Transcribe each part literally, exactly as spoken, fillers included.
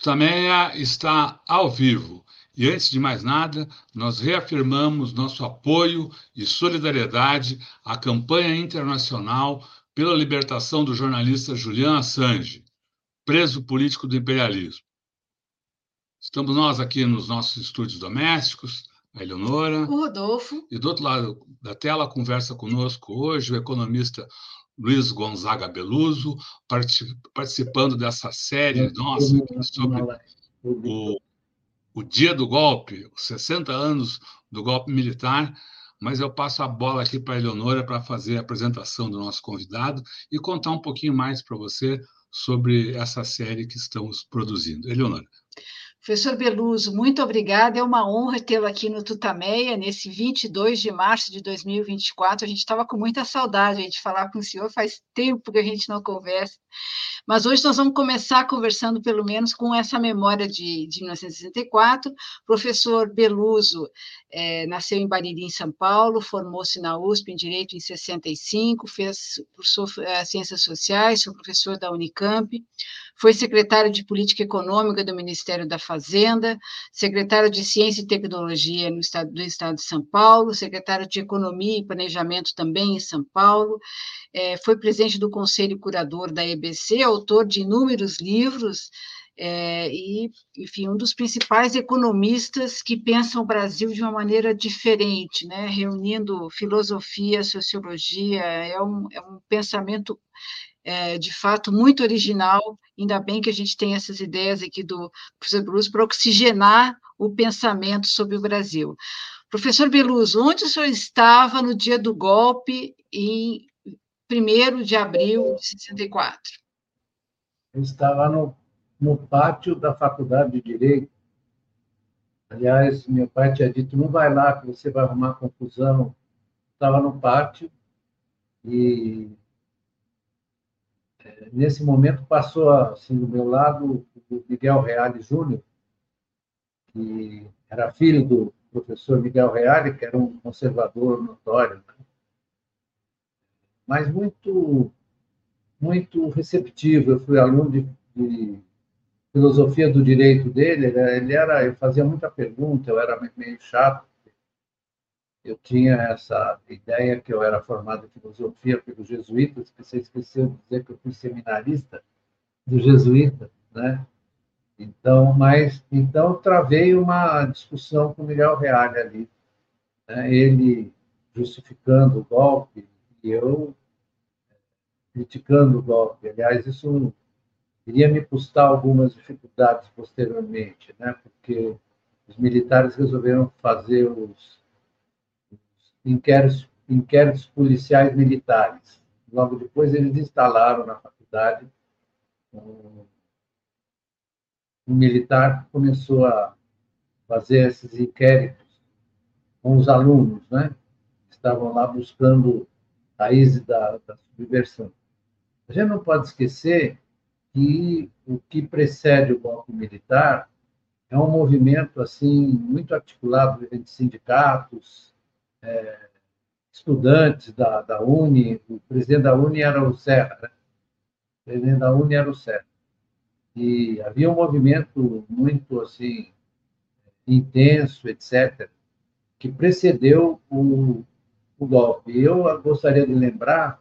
Tutameia está ao vivo. E, antes de mais nada, nós reafirmamos nosso apoio e solidariedade à campanha internacional pela libertação do jornalista Julian Assange, preso político do imperialismo. Estamos nós aqui nos nossos estúdios domésticos, a Eleonora. O Rodolfo. E do outro lado da tela, conversa conosco hoje o economista Luiz Gonzaga Beluso, participando dessa série nossa sobre o, o dia do golpe, os sessenta anos do golpe militar. Mas eu passo a bola aqui para a Eleonora para fazer a apresentação do nosso convidado e contar um pouquinho mais para você sobre essa série que estamos produzindo. Eleonora. Professor Beluso, muito obrigada. É uma honra tê-lo aqui no Tutameia, nesse vinte e dois de março de dois mil e vinte e quatro. A gente estava com muita saudade de falar com o senhor, faz tempo que a gente não conversa. Mas hoje nós vamos começar conversando, pelo menos, com essa memória de, de mil novecentos e sessenta e quatro. Professor Beluso é, nasceu em Bariri, em São Paulo, formou-se na U S P em Direito em sessenta e cinco, fez cursou é, Ciências Sociais, foi professor da Unicamp, foi secretário de Política Econômica do Ministério da Fazenda, secretário de Ciência e Tecnologia no estado, do Estado de São Paulo, secretário de Economia e Planejamento também em São Paulo, é, foi presidente do Conselho Curador da E B C, autor de inúmeros livros, é, e, enfim, um dos principais economistas que pensam o Brasil de uma maneira diferente, né, reunindo filosofia, sociologia, é um, é um pensamento É, de fato, muito original, ainda bem que a gente tem essas ideias aqui do professor Beluso para oxigenar o pensamento sobre o Brasil. Professor Beluso, onde o senhor estava no dia do golpe, em primeiro de abril de sessenta e quatro? Eu estava no, no pátio da Faculdade de Direito. Aliás, meu pai tinha dito, não vai lá que você vai arrumar confusão. Estava no pátio e nesse momento passou assim do meu lado o Miguel Reale Júnior, que era filho do professor Miguel Reale, que era um conservador notório, né? Mas muito muito receptivo. Eu fui aluno de, de filosofia do direito dele. Ele era, eu fazia muita pergunta, eu era meio chato. Eu tinha essa ideia que eu era formado em filosofia pelos jesuítas, que você esqueceu de dizer que eu fui seminarista do jesuíta, né? Então, mas então travei uma discussão com o Miguel Reale ali, né? Ele justificando o golpe e eu criticando o golpe. Aliás, isso iria me custar algumas dificuldades posteriormente, né? Porque os militares resolveram fazer os inquéritos, inquéritos policiais militares. Logo depois, eles instalaram na faculdade um, um militar que começou a fazer esses inquéritos com os alunos, né? Estavam lá buscando raízes da, da subversão. A gente não pode esquecer que o que precede o golpe militar é um movimento assim muito articulado entre sindicatos, é, estudantes da, da Uni. O presidente da Uni era o Serra, né? O presidente da Uni era o Serra. E havia um movimento muito assim intenso, etcétera, que precedeu o, o golpe. Eu gostaria de lembrar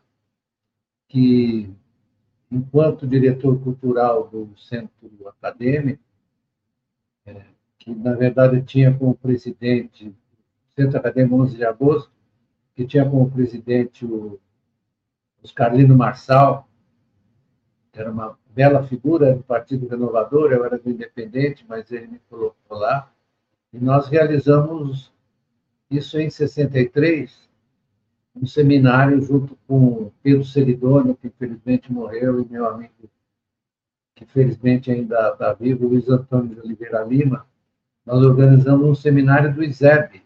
que, enquanto diretor cultural do Centro Acadêmico, é, que, na verdade, tinha como presidente o Centro Acadêmico onze de agosto, que tinha como presidente o Oscarlino Marçal, que era uma bela figura do Partido Renovador. Eu era do Independente, mas ele me colocou lá. E nós realizamos isso em sessenta e três, um seminário junto com Pedro Ceridônio, que infelizmente morreu, e meu amigo, que felizmente ainda está vivo, Luiz Antônio de Oliveira Lima. Nós organizamos um seminário do ISEB,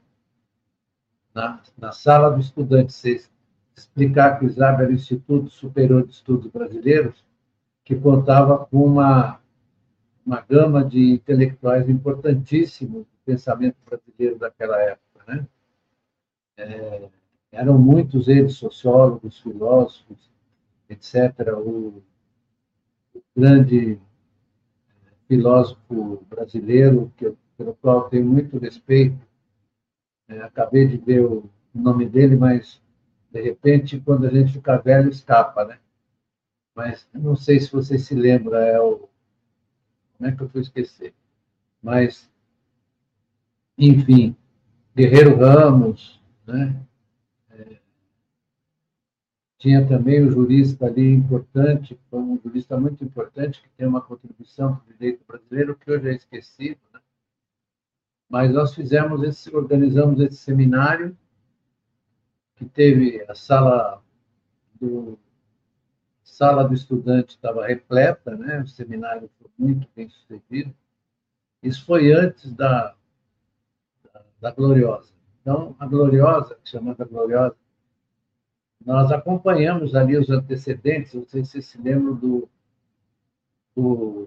na, na sala do estudante. Vocês explicar que o ISEB era o Instituto Superior de Estudos Brasileiros, que contava com uma, uma gama de intelectuais importantíssimos do pensamento brasileiro daquela época, né? É, eram muitos eles, sociólogos, filósofos, etcétera. O, o grande filósofo brasileiro, que eu, pelo qual tenho muito respeito. É, acabei de ver o nome dele, mas, de repente, quando a gente fica velho, escapa, né? Mas não sei se você se lembra, é o... como é que eu fui esquecer? Mas, enfim, Guerreiro Ramos, né? Tinha também o jurista ali importante, foi um jurista muito importante, que tem uma contribuição para o direito brasileiro, que hoje é esquecido, né? Mas nós fizemos esse, organizamos esse seminário, que teve a sala do, sala do estudante estava repleta, né? O seminário foi muito bem sucedido. Isso foi antes da, da, da Gloriosa. Então, a Gloriosa, chamada Gloriosa, nós acompanhamos ali os antecedentes, não sei se vocês se lembram do, do,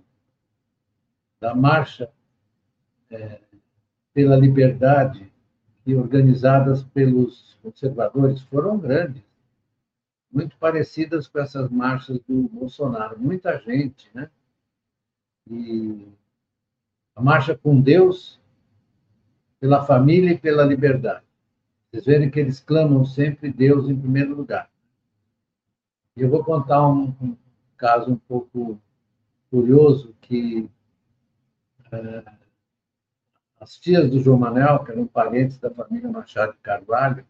da marcha é, pela liberdade, que organizadas pelos conservadores foram grandes, muito parecidas com essas marchas do Bolsonaro. Muita gente, né? E a marcha com Deus, pela família e pela liberdade. Vocês verem que eles clamam sempre Deus em primeiro lugar. E eu vou contar um, um caso um pouco curioso, que é, as tias do João Manuel, que eram parentes da família Machado de Carvalho,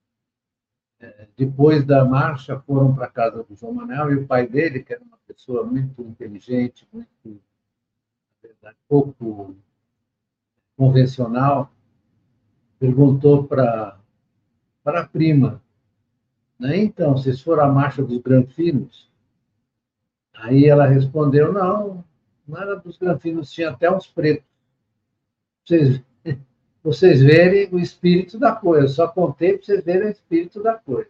é, depois da marcha foram para a casa do João Manuel, e o pai dele, que era uma pessoa muito inteligente, muito, na verdade, pouco convencional, perguntou para para a prima, né? Então, vocês foram à marcha dos granfinos? Aí ela respondeu, não, não era dos granfinos, tinha até uns pretos. Vocês, vocês verem o espírito da coisa, eu só contei para vocês verem o espírito da coisa.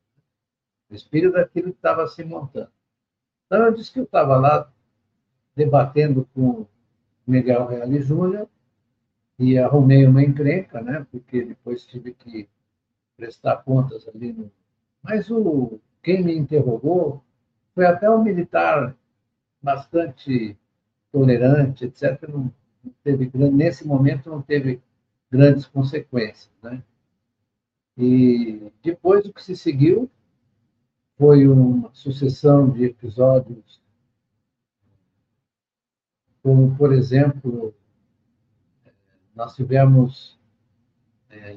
O espírito daquilo que estava se montando. Então, eu disse que eu estava lá debatendo com Miguel Reale Júnior e arrumei uma encrenca, né? Porque depois tive que prestar contas ali. No... Mas o, quem me interrogou foi até um militar bastante tolerante, etcétera. Não, não teve, nesse momento não teve grandes consequências, né? E depois o que se seguiu foi uma sucessão de episódios, como, por exemplo, nós tivemos, é,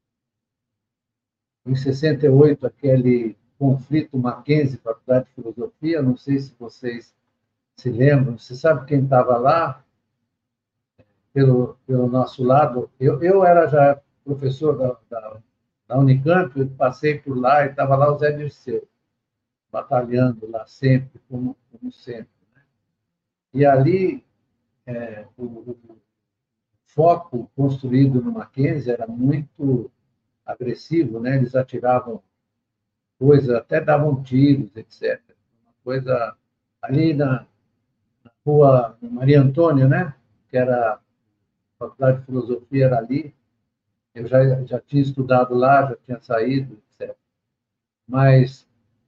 em sessenta e oito, aquele conflito Mackenzie, Faculdade de Filosofia, não sei se vocês se lembram, você sabe quem estava lá, pelo, pelo nosso lado? Eu, eu era já professor da, da, da Unicamp, eu passei por lá e estava lá o Zé Dirceu, batalhando lá sempre, como, como sempre. Né? E ali, é, o, o foco construído no Mackenzie era muito agressivo, né? Eles atiravam coisas, até davam tiros, etcétera. Uma coisa ali na, na rua Maria Antônia, né? Que era a Faculdade de Filosofia, era ali. Eu já, já tinha estudado lá, já tinha saído, etcétera. Mas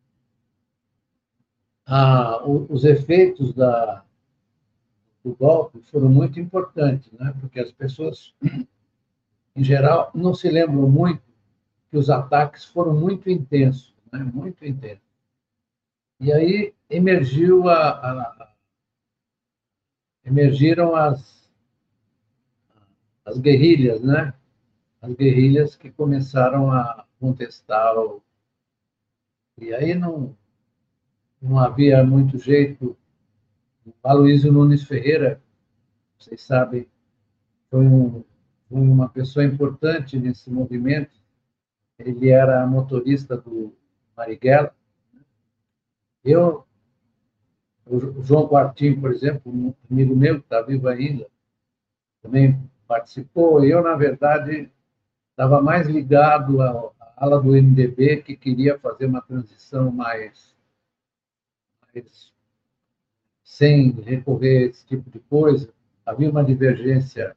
ah, os efeitos da, do golpe foram muito importantes, né? Porque as pessoas, em geral, não se lembram muito que os ataques foram muito intensos, né? Muito intensos. E aí emergiu a, a, emergiram as, as guerrilhas, né? As guerrilhas que começaram a contestar. O... E aí não, não havia muito jeito. O Aloysio Nunes Ferreira, vocês sabem, foi, um, foi uma pessoa importante nesse movimento. Ele era motorista do Marighella. Eu, o João Quartim, por exemplo, um amigo meu que está vivo ainda, também participou. Eu, na verdade, estava mais ligado à ala do M D B, que queria fazer uma transição mais, mais sem recorrer a esse tipo de coisa. Havia uma divergência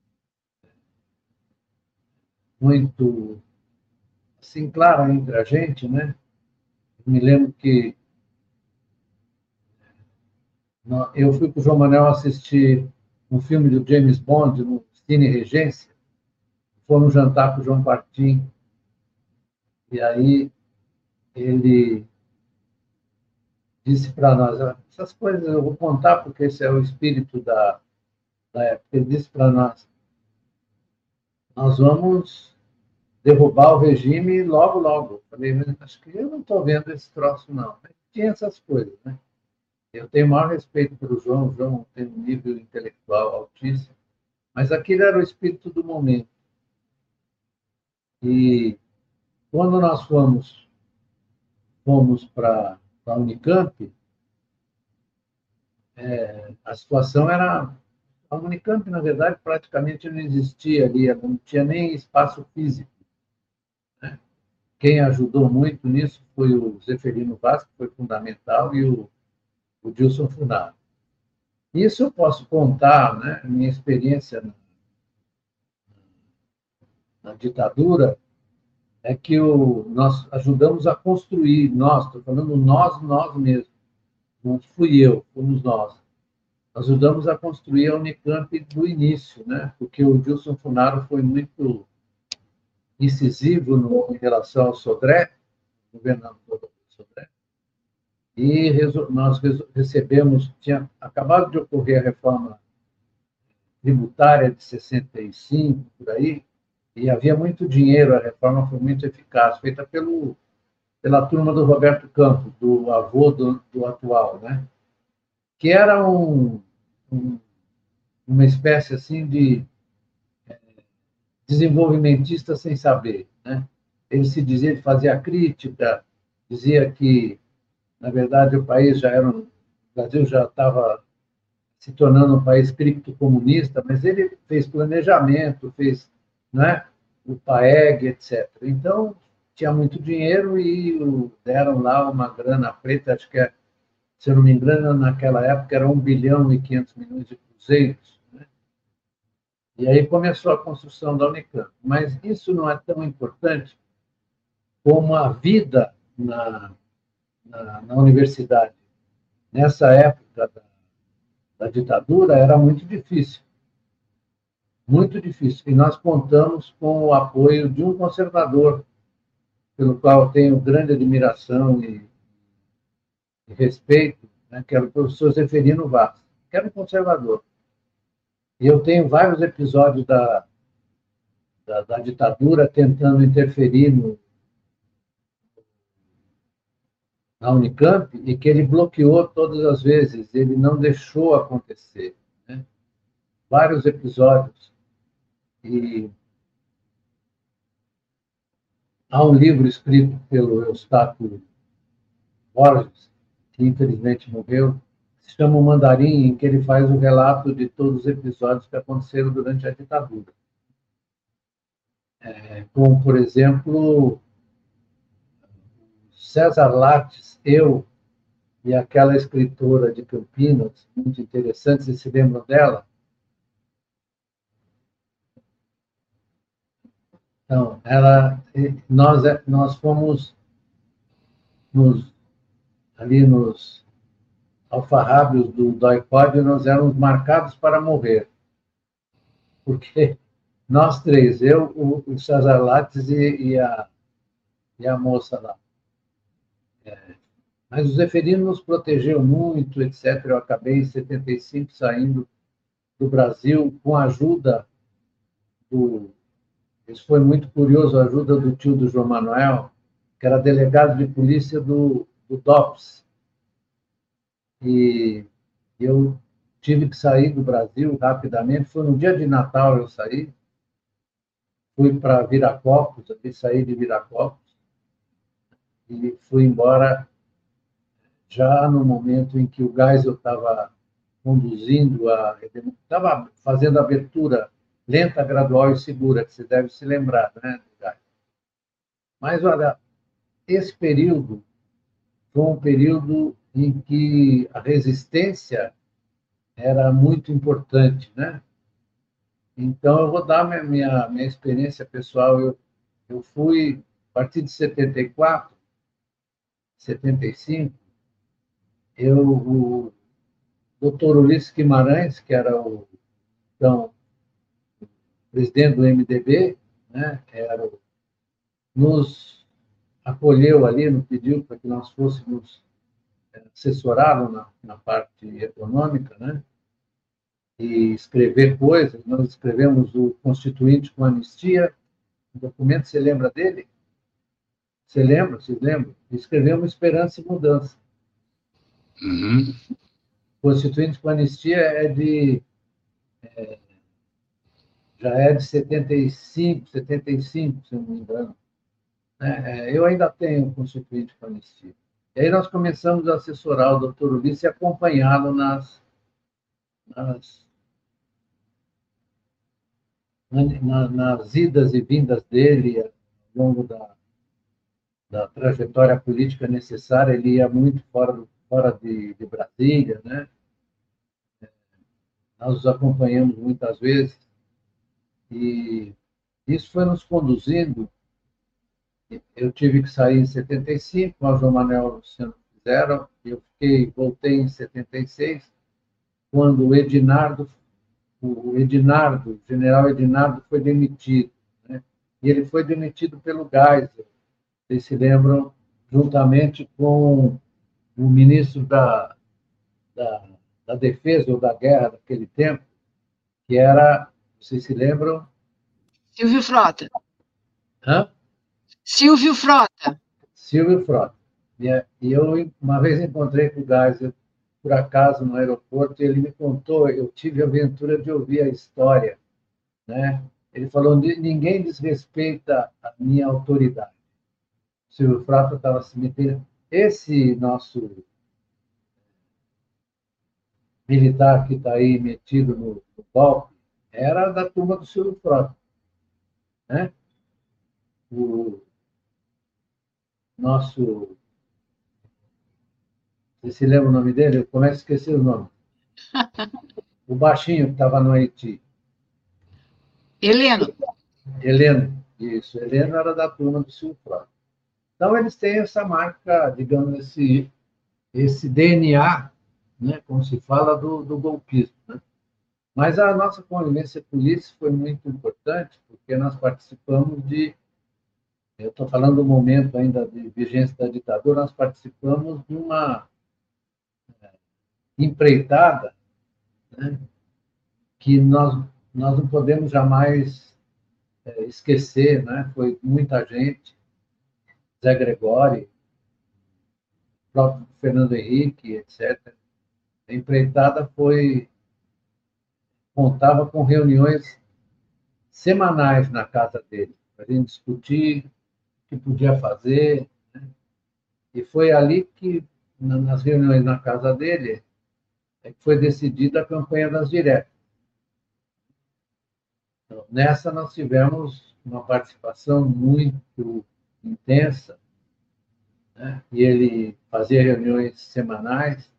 muito assim, clara entre a gente, né? Me lembro que eu fui com o João Manuel assistir um filme do James Bond no Cine Regência, fomos jantar com o João Partim, e aí ele disse para nós, essas coisas eu vou contar porque esse é o espírito da, da época, ele disse para nós, nós vamos derrubar o regime logo, logo. Eu falei, acho que eu não estou vendo esse troço, não. Tinha essas coisas, né? Eu tenho o maior respeito pelo João, o João tem um nível intelectual altíssimo, mas aquele era o espírito do momento. E quando nós fomos, fomos para a Unicamp, é, a situação era... A Unicamp, na verdade, praticamente não existia ali, não tinha nem espaço físico. Quem ajudou muito nisso foi o Zeferino Vaz, que foi fundamental, e o, o Dilson Funaro. Isso eu posso contar, né, minha experiência na, na ditadura, é que o, nós ajudamos a construir, nós, estou falando nós, nós mesmos, não fui eu, fomos nós. Ajudamos a construir a Unicamp do início, né, porque o Dilson Funaro foi muito incisivo no, em relação ao Sodré, governador do Sodré, e nós recebemos, tinha acabado de ocorrer a reforma tributária de sessenta e cinco, por aí, e havia muito dinheiro, a reforma foi muito eficaz, feita pelo, pela turma do Roberto Campos, do avô do, do atual, né? Que era um, um, uma espécie assim de desenvolvimentista sem saber, né? Ele se dizia, ele fazia crítica, dizia que, na verdade, o país já era, o Brasil já estava se tornando um país criptocomunista, mas ele fez planejamento, fez, né, o PAEG, etcétera. Então, tinha muito dinheiro e deram lá uma grana preta, acho que, é, se eu não me engano, naquela época era um bilhão e quinhentos milhões de cruzeiros. Né? E aí começou a construção da Unicamp. Mas isso não é tão importante como a vida na, na, na universidade. Nessa época da, da ditadura, era muito difícil. Muito difícil. E nós contamos com o apoio de um conservador, pelo qual eu tenho grande admiração e, e respeito, né, que era o professor Zeferino Vaz, que era um conservador. E eu tenho vários episódios da, da, da ditadura tentando interferir no, na Unicamp e que ele bloqueou todas as vezes, ele não deixou acontecer. Né? Vários episódios. E há um livro escrito pelo Eustáquio Borges, que infelizmente morreu, que se chama O Mandarim, em que ele faz o relato de todos os episódios que aconteceram durante a ditadura. É, como, por exemplo, César Lattes, eu e aquela escritora de Campinas, muito interessante, vocês se lembram dela? Então, ela, nós, nós fomos nos, ali nos alfarrábios do Doicode, nós éramos marcados para morrer. Porque nós três, eu, o, o César Lattes e, e, a, e a moça lá. É, mas o Zeferino nos protegeu muito, etcétera. Eu acabei, em setenta e cinco, saindo do Brasil com a ajuda do... Isso foi muito curioso, a ajuda do tio do João Manuel, que era delegado de polícia do, do DOPS. E eu tive que sair do Brasil rapidamente. Foi no dia de Natal eu saí. Fui para Viracopos, eu saí de Viracopos e fui embora já no momento em que o Geisel estava conduzindo, a, estava fazendo a abertura lenta, gradual e segura, que você deve se lembrar, né, Geisel? Mas, olha, esse período foi um período em que a resistência era muito importante, né? Então, eu vou dar minha, minha, minha experiência pessoal. Eu, eu fui, a partir de setenta e quatro, setenta e cinco, eu, doutor Ulisses Guimarães, que era o então, presidente do M D B, né, era o, nos acolheu ali, nos pediu para que nós fôssemos assessorá-lo na, na parte econômica, né, e escrever coisas. Nós escrevemos o Constituinte com Anistia, o documento, você lembra dele? Você lembra? Vocês lembram? Escrevemos Esperança e Mudança. Uhum. Constituinte com Anistia é de é, já é de setenta e cinco, setenta e cinco, se eu não me engano. É, eu ainda tenho o Constituinte com Anistia. E aí nós começamos a assessorar o doutor Ulisses e acompanhá-lo nas, nas, nas, nas idas e vindas dele ao longo da, da trajetória política necessária. Ele ia muito fora, fora de, de Brasília, né? Nós os acompanhamos muitas vezes e isso foi nos conduzindo. Eu tive que sair em setenta e cinco, o João Manuel e o Luciano fizeram, eu fiquei, voltei em setenta e seis, quando o Edinardo, o Edinardo, o general Edinardo foi demitido, né? E ele foi demitido pelo Geisel, vocês se lembram, juntamente com o ministro da, da, da Defesa ou da Guerra daquele tempo, que era, vocês se lembram? Silvio Frota. Hã? Silvio Frota. Silvio Frota. E eu, uma vez, encontrei com o Geisel, por acaso, no aeroporto, e ele me contou, eu tive a aventura de ouvir a história, né? Ele falou, ninguém desrespeita a minha autoridade. O Silvio Frota estava se metendo. Esse nosso militar que está aí metido no, no golpe era da turma do Silvio Frota, né? O nosso... Você se lembra o nome dele? Eu começo a esquecer o nome. O baixinho que estava no Haiti. Heleno. Heleno, isso. Heleno era da turma do Silvio Frota. Então, eles têm essa marca, digamos, esse, esse D N A, né, como se fala, do, do golpismo. Né? Mas a nossa convivência política foi muito importante, porque nós participamos de... Eu estou falando do momento ainda de vigência da ditadura, nós participamos de uma empreitada, né, que nós, nós não podemos jamais é, esquecer, né? Foi muita gente, Zé Gregório, o próprio Fernando Henrique, etcétera. A empreitada foi, contava com reuniões semanais na casa dele, para a gente discutir o que podia fazer, né? E foi ali que, nas reuniões na casa dele, é que foi decidida a campanha das diretas. Então, nessa, nós tivemos uma participação muito intensa, né? E ele fazia reuniões semanais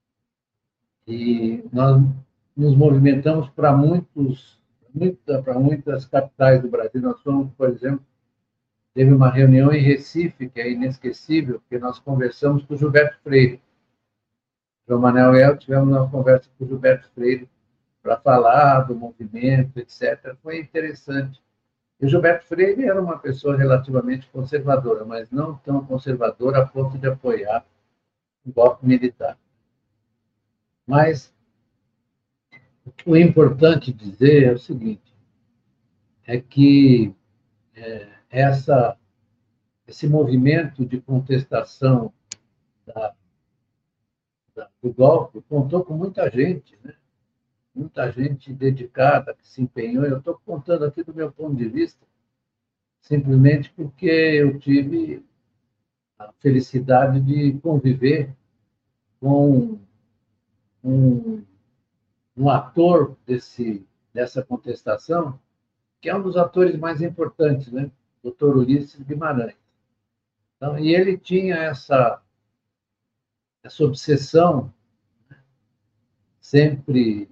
e nós nos movimentamos para muitos, muita, para muitas capitais do Brasil. Nós fomos, por exemplo, teve uma reunião em Recife, que é inesquecível, porque nós conversamos com o Gilberto Freire. João Manuel e eu tivemos uma conversa com o Gilberto Freire para falar do movimento, etcétera. Foi interessante. E o Gilberto Freire era uma pessoa relativamente conservadora, mas não tão conservadora a ponto de apoiar o golpe militar. Mas o importante dizer é o seguinte, é que é, essa, esse movimento de contestação da, da, do golpe contou com muita gente, né? Muita gente dedicada, que se empenhou. Eu estou contando aqui do meu ponto de vista, simplesmente porque eu tive a felicidade de conviver com um, um ator desse, dessa contestação, que é um dos atores mais importantes, né? doutor Ulisses Guimarães. Então, e ele tinha essa, essa obsessão, né? Sempre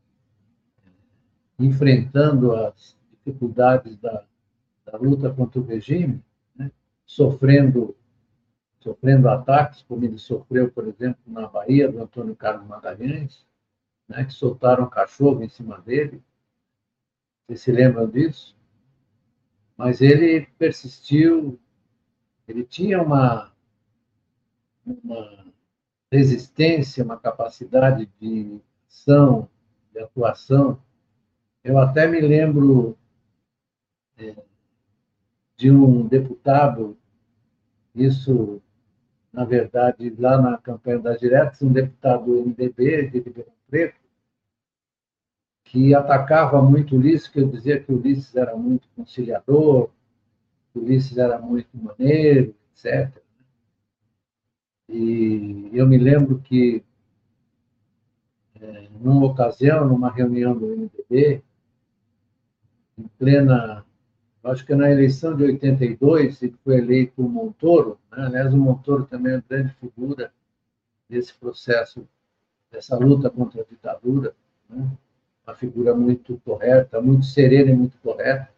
enfrentando as dificuldades da, da luta contra o regime, né? sofrendo, sofrendo ataques, como ele sofreu, por exemplo, na Bahia, do Antônio Carlos Magalhães, né, que soltaram um cachorro em cima dele. Vocês se lembram disso? Mas ele persistiu, ele tinha uma, uma resistência, uma capacidade de ação, de atuação. Eu até me lembro é, de um deputado, isso, na verdade, lá na campanha das diretas, um deputado do M D B, de Ribeirão Preto, que atacava muito Ulisses, que eu dizia que Ulisses era muito conciliador, que Ulisses era muito maneiro, etcétera. E eu me lembro que, é, numa ocasião, numa reunião do M D B, em plena, acho que na eleição de oitenta e dois, ele foi eleito o Montoro, né? Aliás, o Montoro também é uma grande figura desse processo, dessa luta contra a ditadura, né? Uma figura muito correta, muito serena e muito correta.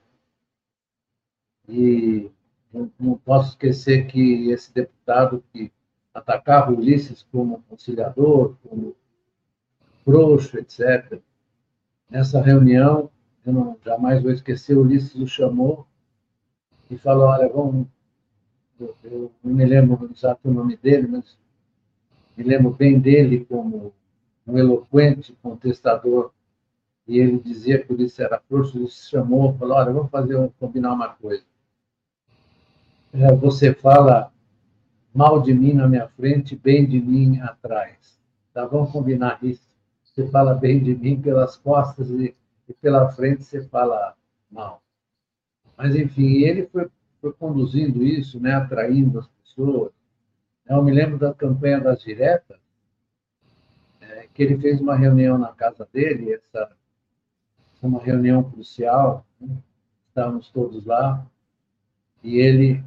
E não posso esquecer que esse deputado que atacava Ulisses como conciliador, como frouxo, etcétera, nessa reunião, eu não, jamais vou esquecer, Ulisses o chamou e falou, olha, vamos... Eu, eu não me lembro exato o nome dele, mas me lembro bem dele como um eloquente contestador. E ele dizia que Ulisses era frouxo, ele se chamou e falou, olha, vamos fazer um, combinar uma coisa. Você fala mal de mim na minha frente, bem de mim atrás. Tá? Vamos combinar isso. Você fala bem de mim pelas costas e, e pela frente você fala mal. Mas, enfim, ele foi, foi conduzindo isso, né, atraindo as pessoas. Eu me lembro da campanha das diretas, é, que ele fez uma reunião na casa dele, essa uma reunião crucial, né? Estávamos todos lá, e ele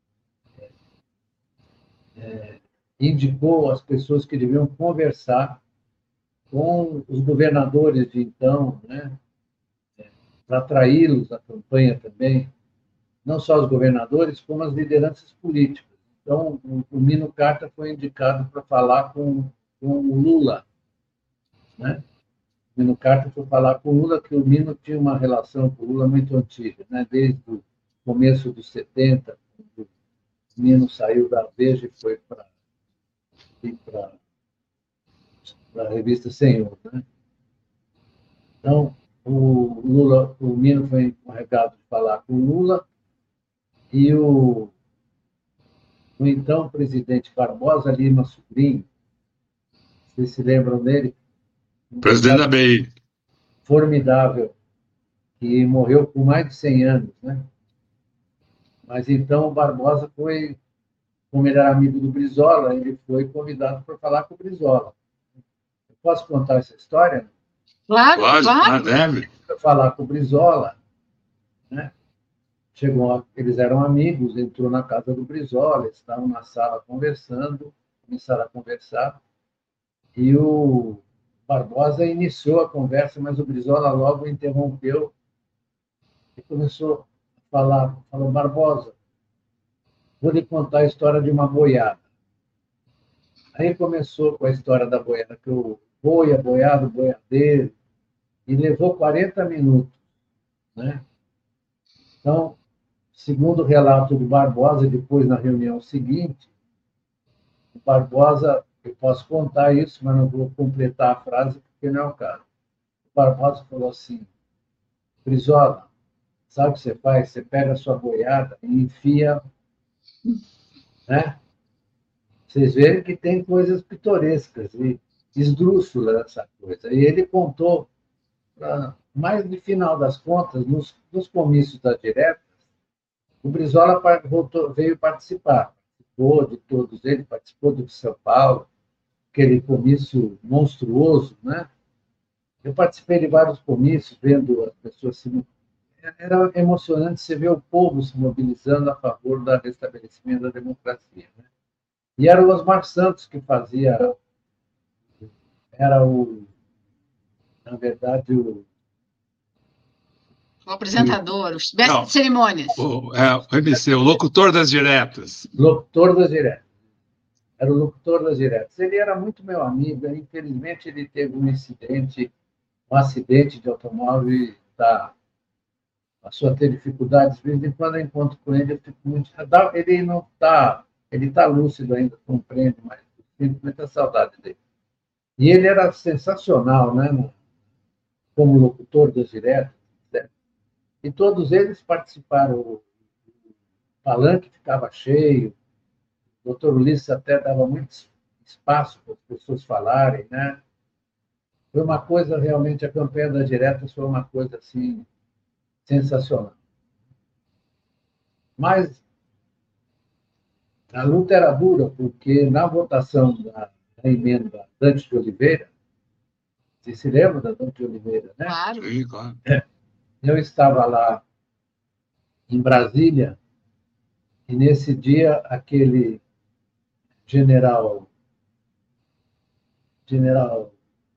é, indicou as pessoas que deviam conversar com os governadores de então, né, para atraí-los à campanha também, não só os governadores, como as lideranças políticas. Então, o, o Mino Carta foi indicado para falar com, com o Lula, né? O Mino Carta foi falar com o Lula, que o Mino tinha uma relação com o Lula muito antiga, né? Desde o começo dos setenta, quando o Mino saiu da Veja e foi para a revista Senhor, né? Então, o Lula, o Mino foi encarregado de falar com o Lula e o, o então presidente Barbosa Lima Sobrinho, vocês se lembram dele? Um presidente da B I. Formidável, que morreu com mais de cem anos, né? Mas então o Barbosa foi, como ele era amigo do Brizola, ele foi convidado para falar com o Brizola. Eu posso contar essa história? Claro, Pode, claro. deve. Para falar com o Brizola, né? Chegou, eles eram amigos, entrou na casa do Brizola, eles estavam na sala conversando, começaram a conversar, e o Barbosa iniciou a conversa, mas o Brizola logo interrompeu e começou a falar, falou, Barbosa, vou lhe contar a história de uma boiada. Aí começou com a história da boiada, que o boi, a boiada, o boiadeiro, e levou quarenta minutos, né? Então, segundo o relato do Barbosa, depois na reunião seguinte, o Barbosa, eu posso contar isso, mas não vou completar a frase, porque não é o caso. O Barbosa falou assim, Brizola, sabe o que você faz? Você pega a sua boiada e enfia, né? Vocês veem que tem coisas pitorescas e esdrúxulas essa coisa. E ele contou, pra, mais de final das contas, nos, nos comícios das diretas, o Brizola voltou, veio participar. Participou de todos eles, participou do de São Paulo, aquele comício monstruoso, né? Eu participei de vários comícios, vendo as pessoas se... Era emocionante você ver o povo se mobilizando a favor do restabelecimento da democracia, né? E era o Osmar Santos que fazia, era o, na verdade, o... O apresentador, o mestre de cerimônias. O, é, o M C, o locutor das diretas. Locutor das diretas. era o locutor das diretas. Ele era muito meu amigo, infelizmente ele teve um incidente, um acidente de automóvel e tá, passou a ter dificuldades. De vez em quando eu encontro com ele, eu fico muito... Ele não está, ele está lúcido ainda, compreende, mas eu sinto muita saudade dele. E ele era sensacional, né? Como locutor das diretas, né? E todos eles participaram. O palanque ficava cheio, o doutor Ulisses até dava muito espaço para as pessoas falarem, né? Foi uma coisa, realmente, a campanha das diretas foi uma coisa, assim, sensacional. Mas a luta era dura, porque na votação da, da emenda Dante de Oliveira, você se lembra da Dante de Oliveira, né? Claro. Sim, claro. Eu estava lá em Brasília, e nesse dia aquele general, general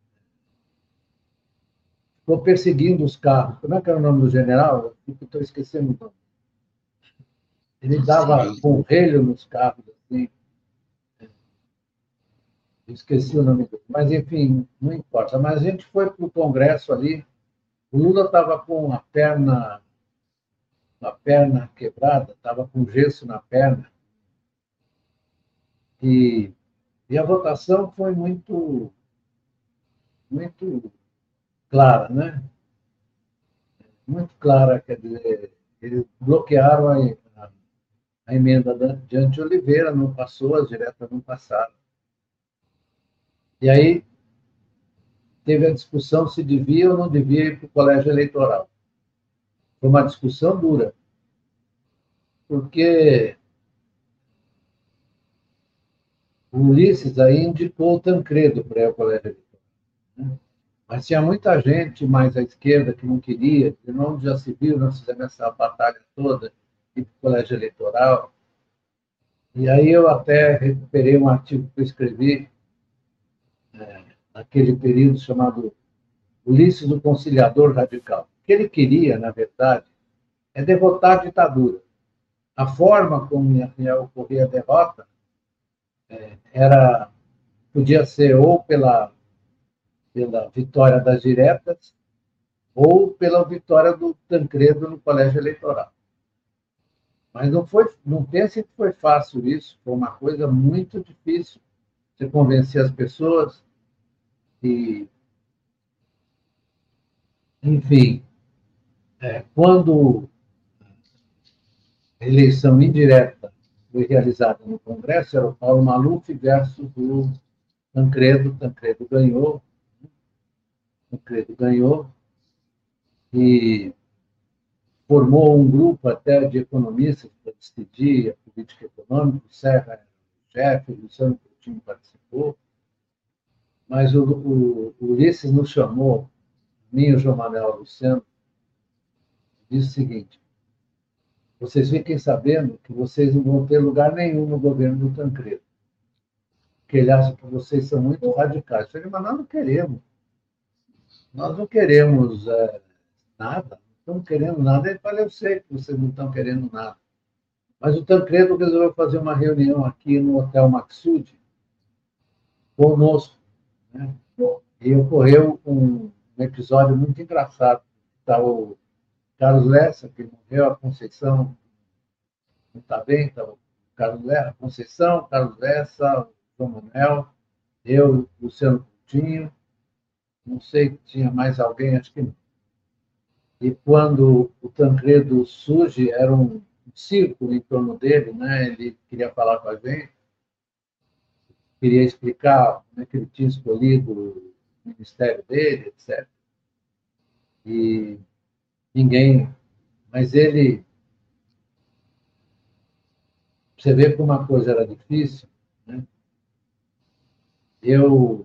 ficou perseguindo os carros. Como é que era o nome do general? Estou esquecendo o nome. Ele dava conselho nos carros, assim. Esqueci o nome dele. Mas, enfim, não importa. Mas a gente foi para o Congresso ali. O Lula estava com a perna, a perna quebrada, estava com gesso na perna. E, e a votação foi muito, muito clara, né? Muito clara, quer dizer, eles bloquearam a, a, a emenda de Ante Oliveira, não passou, as diretas não passaram. E aí teve a discussão se devia ou não devia ir para o colégio eleitoral. Foi uma discussão dura, porque o Ulisses aí indicou o Tancredo para ir ao colégio eleitoral, né? Mas tinha muita gente mais à esquerda que não queria, que não já se viu, nós fizemos essa batalha toda, ir para o colégio eleitoral. E aí eu até recuperei um artigo que eu escrevi é, naquele período chamado Ulisses, o Conciliador Radical. O que ele queria, na verdade, é derrotar a ditadura. A forma como ia, ia ocorrer a derrota é, era, podia ser ou pela, pela vitória das diretas ou pela vitória do Tancredo no colégio eleitoral. Mas não foi, não pense que foi fácil isso, foi uma coisa muito difícil você convencer as pessoas e, enfim, é, quando a eleição indireta foi realizada no Congresso, era o Paulo Maluf versus o Tancredo. Tancredo ganhou, Tancredo ganhou e formou um grupo até de economistas para decidir a política econômica. O Serra era o chefe, o Luciano Coutinho participou, mas o, o, o Ulisses nos chamou, mim e o João Manuel Luciano, disse o seguinte: vocês fiquem sabendo que vocês não vão ter lugar nenhum no governo do Tancredo, porque ele acha que vocês são muito radicais. Eu falei, mas nós não queremos. Nós não queremos é, nada, não estamos querendo nada. Ele falou, eu sei que vocês não estão querendo nada. Mas o Tancredo resolveu fazer uma reunião aqui no Hotel Maxud conosco, né? E ocorreu um, um episódio muito engraçado. Está o Carlos Lessa, que morreu, a Conceição não está bem, está o Carlos Lessa, a Conceição, Carlos Lessa, o João Manuel, eu, Luciano Coutinho, não sei se tinha mais alguém, acho que não. E quando o Tancredo surge, era um círculo em torno dele, né? Ele queria falar com a gente, queria explicar como é que ele tinha escolhido o ministério dele, etcétera. E ninguém... Mas ele... Você vê como uma coisa era difícil, né? Eu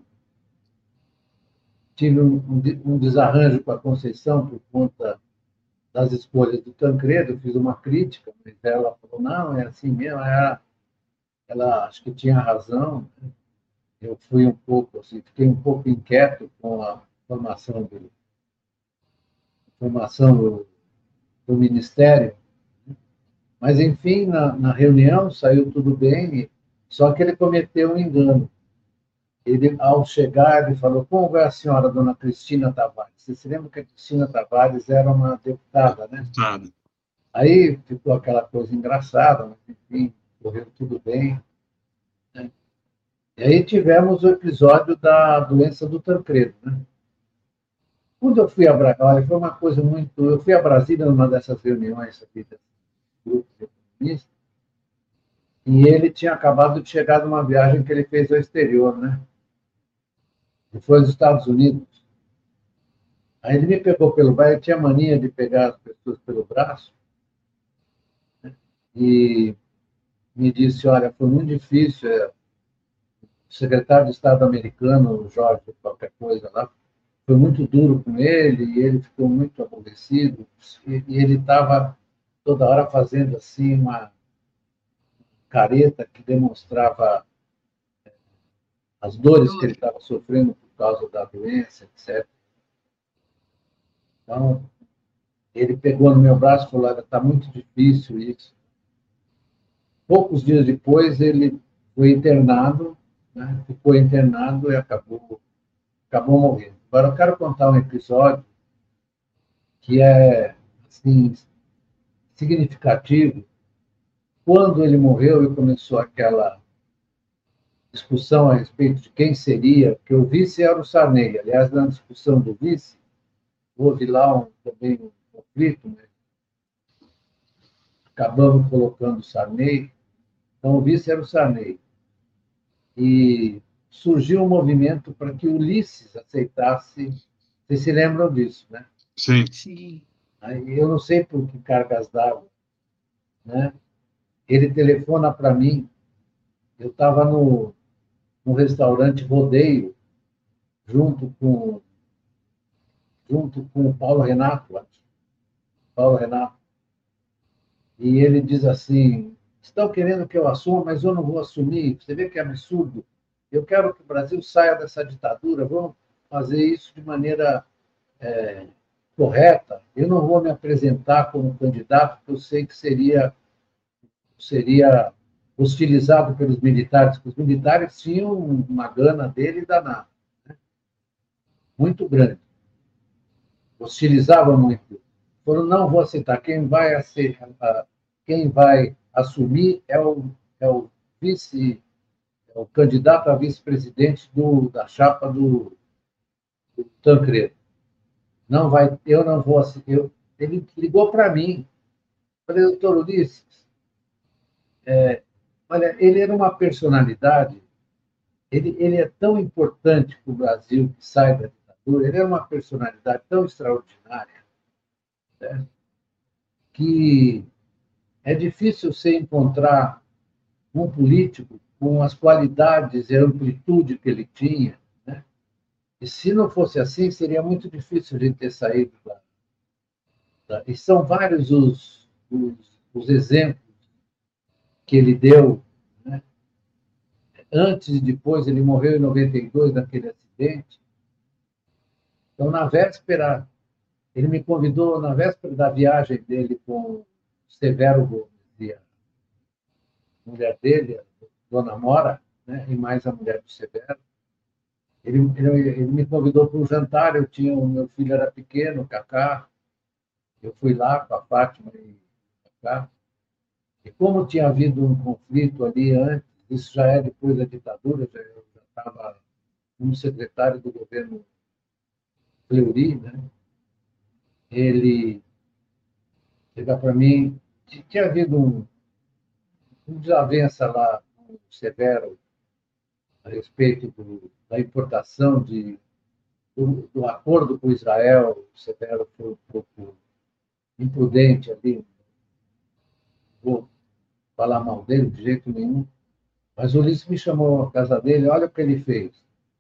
tive um, um desarranjo com a Conceição por conta das escolhas do Tancredo, eu fiz uma crítica, mas ela falou, não, é assim mesmo, ela, ela acho que tinha razão. Eu fui um pouco, assim, fiquei um pouco inquieto com a formação do, formação do, do Ministério, mas, enfim, na, na reunião saiu tudo bem, Só que ele cometeu um engano. Ele, ao chegar, ele falou: como vai a senhora, dona Cristina Tavares? Você se lembra que a Cristina Tavares era uma deputada, né? Claro. Aí ficou aquela coisa engraçada, mas, enfim, correu tudo bem. Né? E aí tivemos o episódio da doença do Tancredo, né? Quando eu fui a Brasília, foi uma coisa muito... Eu fui a Brasília numa dessas reuniões aqui, desse grupo de economistas, e ele tinha acabado de chegar de uma viagem que ele fez ao exterior, né? Ele foi aos Estados Unidos. Aí ele me pegou pelo braço, ele tinha mania de pegar as pessoas pelo braço, né? E me disse: olha, foi muito difícil, é, o secretário de Estado americano, o Jorge, qualquer coisa lá, foi muito duro com ele, e ele ficou muito aborrecido, e, e ele estava toda hora fazendo assim uma careta que demonstrava as dores que ele estava sofrendo por causa da doença, etcétera. Então, ele pegou no meu braço e falou: está muito difícil isso. Poucos dias depois, ele foi internado, né? Ficou internado e acabou, acabou morrendo. Agora, eu quero contar um episódio que é assim, significativo. Quando ele morreu e começou aquela discussão a respeito de quem seria, porque o vice era o Sarney. Aliás, na discussão do vice, houve lá um, também um conflito, né? Acabamos colocando o Sarney. Então, o vice era o Sarney. E surgiu um movimento para que Ulisses aceitasse. Vocês se lembram disso, né? Sim. Sim. Aí, eu não sei por que cargas d'água, né? Ele telefona para mim. Eu estava no, no restaurante Rodeio, junto com, junto com o Paulo Renato, acho. Paulo Renato. E ele diz assim: estão querendo que eu assuma, mas eu não vou assumir. Você vê que é absurdo. Eu quero que o Brasil saia dessa ditadura, vamos fazer isso de maneira é, correta. Eu não vou me apresentar como candidato, porque eu sei que seria, seria hostilizado pelos militares, porque os militares tinham uma gana dele danada, né? Muito grande. Hostilizavam muito. Foram: não vou aceitar. Quem vai aceitar, quem vai assumir é o, é o vice, é o candidato a vice-presidente do, da chapa do, do Tancredo. Não vai, eu não vou aceitar. Eu, ele ligou para mim. Falei: doutor Ulisses, é, olha, ele era uma personalidade, ele, ele é tão importante para o Brasil que sai da ditadura, ele é uma personalidade tão extraordinária, né, que é difícil você encontrar um político com as qualidades e a amplitude que ele tinha, né? E se não fosse assim, seria muito difícil a gente ter saído da... da... E são vários os, os, os exemplos que ele deu, né? Antes e depois. Ele morreu em noventa e dois naquele acidente. Então, na véspera, ele me convidou, na véspera da viagem dele com Severo Gomes e a mulher dele, a Dona Mora, né? E mais a mulher do Severo. Ele, ele, ele me convidou para um jantar. Eu tinha, o meu filho era pequeno, o Cacá. Eu fui lá com a Fátima e o Cacá. E como tinha havido um conflito ali antes, isso já é depois da ditadura, já, eu já estava como secretário do governo Fleury, né? Ele chega para mim: tinha havido um, uma desavença lá com o Severo a respeito do, da importação de, do, do acordo com Israel. O Severo foi um pouco imprudente ali, não vou falar mal dele de jeito nenhum, mas o Ulisses me chamou à casa dele. Olha o que ele fez.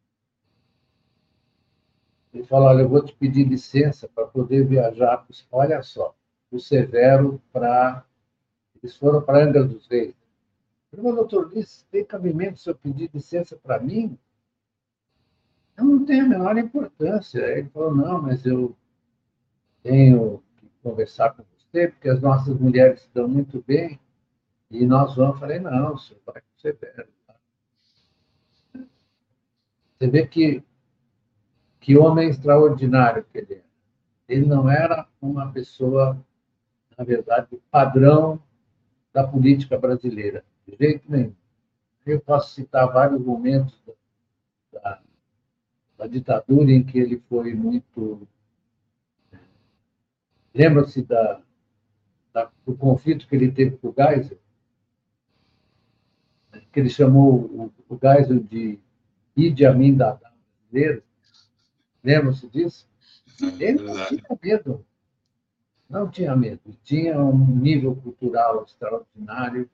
Ele falou: olha, eu vou te pedir licença para poder viajar. Olha só, o Severo para... Eles foram para Angra dos Reis. Eu falei: doutor Ulisses, tem cabimento se eu pedir licença para mim? Eu não tenho a menor importância. Ele falou: não, mas eu tenho que conversar com você, porque as nossas mulheres estão muito bem, e nós vamos. Eu falei: não, senhor, vai com o Severo. Você vê que, que homem extraordinário que ele era. Ele não era uma pessoa, na verdade, padrão da política brasileira, de jeito nenhum. Eu posso citar vários momentos da, da ditadura em que ele foi muito. Lembra-se da, da, do conflito que ele teve com o Geisel, que ele chamou o, o Geisel de Idi Amin Dada brasileiro. Lembra-se disso? É Ele não tinha verdade. medo, não tinha medo. Tinha um nível cultural extraordinário,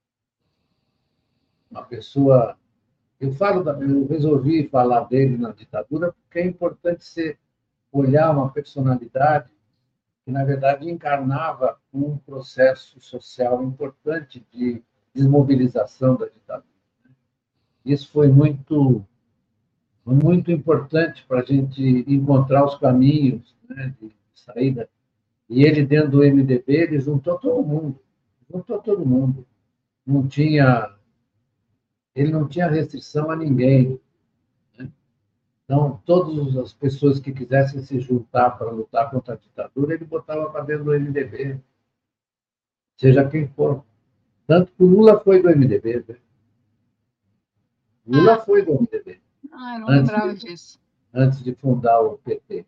uma pessoa. Eu falo, da, eu resolvi falar dele na ditadura porque é importante você olhar uma personalidade que, na verdade, encarnava um processo social importante de desmobilização da ditadura. Isso foi muito, muito importante para a gente encontrar os caminhos, né, de saída. E ele, dentro do M D B, ele juntou todo mundo, juntou todo mundo. Não tinha, ele não tinha restrição a ninguém. Então, todas as pessoas que quisessem se juntar para lutar contra a ditadura, ele botava para dentro do M D B, seja quem for. Tanto que o Lula foi do M D B, né? Lula Ah, foi do M D B, ah, eu não antes lembrava de, disso. antes de fundar o P T.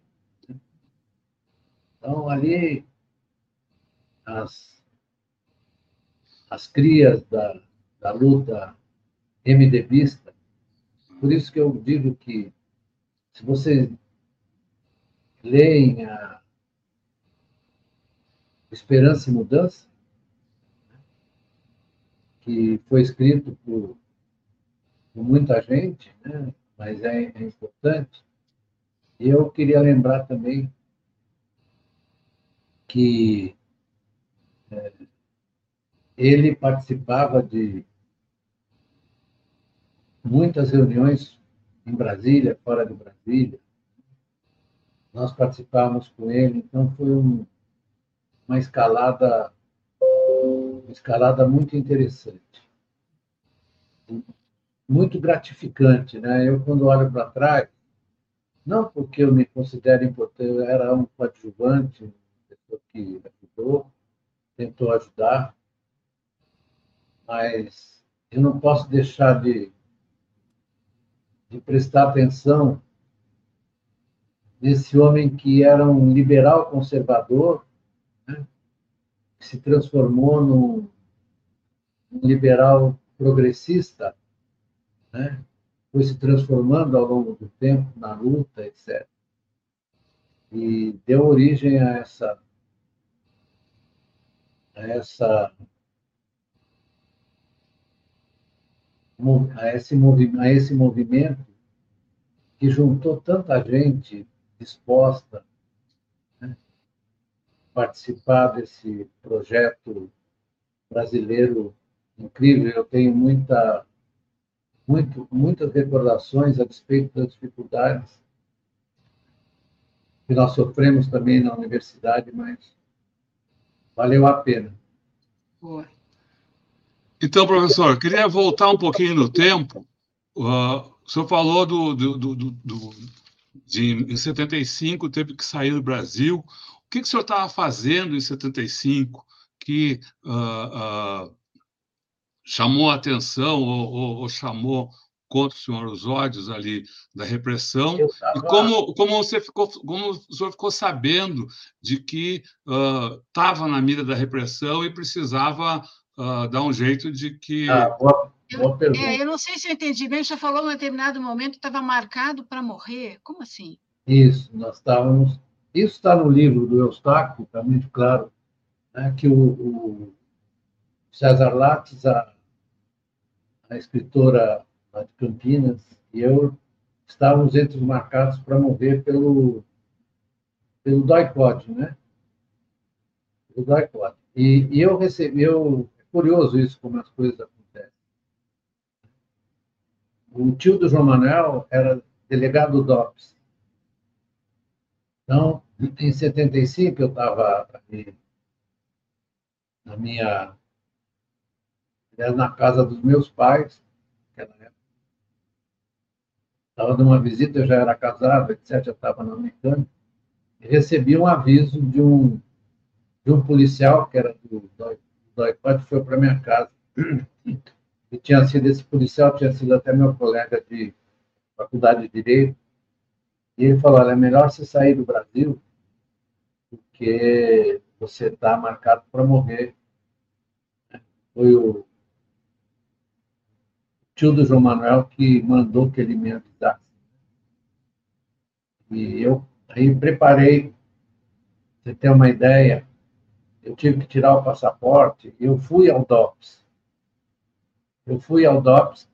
Então, ali, as, as crias da, da luta MDBista, por isso que eu digo que, se vocês leem a Esperança e Mudança, que foi escrito por, por muita gente, né? Mas é, é importante. E eu queria lembrar também que ele participava de muitas reuniões em Brasília, fora de Brasília. Nós participávamos com ele, então foi um, uma escalada, uma escalada muito interessante, muito gratificante, né? Eu, quando olho para trás, não porque eu me considero importante, eu era um coadjuvante, uma pessoa que ajudou, tentou ajudar, mas eu não posso deixar de, de prestar atenção nesse homem que era um liberal conservador, né, que se transformou num, num liberal progressista, né, foi se transformando ao longo do tempo na luta, etcétera. E deu origem a essa, a essa a esse, a esse movimento que juntou tanta gente disposta, né, a participar desse projeto brasileiro incrível. Eu tenho muita, muito, muitas recordações a respeito das dificuldades que nós sofremos também na universidade, mas valeu a pena. Boa. Então, professor, eu queria voltar um pouquinho no tempo. Uh, o senhor falou do, do, do, do, do de em setenta e cinco teve que sair do Brasil. O que, que o senhor estava fazendo em setenta e cinco que uh, uh, chamou a atenção ou, ou, ou chamou contra o senhor os ódios ali da repressão? Eu E estava. como, como, você ficou, como o senhor ficou sabendo de que estava uh, na mira da repressão e precisava uh, dar um jeito de que... Ah, boa, boa Eu, é, pergunta. eu não sei se eu entendi bem, já falou em um determinado momento estava marcado para morrer. Como assim? Isso, nós estávamos. Isso está no livro do Eustáquio, está muito claro, né, que o, o César Lattes, a, a escritora lá de Campinas, e eu estávamos entre os marcados para morrer pelo, pelo doicode, né? Pelo doicode. E, e eu recebi, eu, é curioso isso, como as coisas acontecem. O tio do João Manuel era delegado do DOPS. Então, em setenta e cinco, eu estava na minha, na casa dos meus pais, naquela época. estava numa visita, eu já era casado, etcétera, já estava na mecânica, e recebi um aviso de um, de um policial, que era do D O I, que foi para minha casa. E tinha sido esse policial, tinha sido até meu colega de faculdade de Direito, e ele falou, olha, é melhor você sair do Brasil, porque você está marcado para morrer. Foi o tio do João Manuel que mandou que ele me avisasse. E eu aí preparei, você ter uma ideia, eu tive que tirar o passaporte, eu fui ao DOPS. Eu fui ao DOPS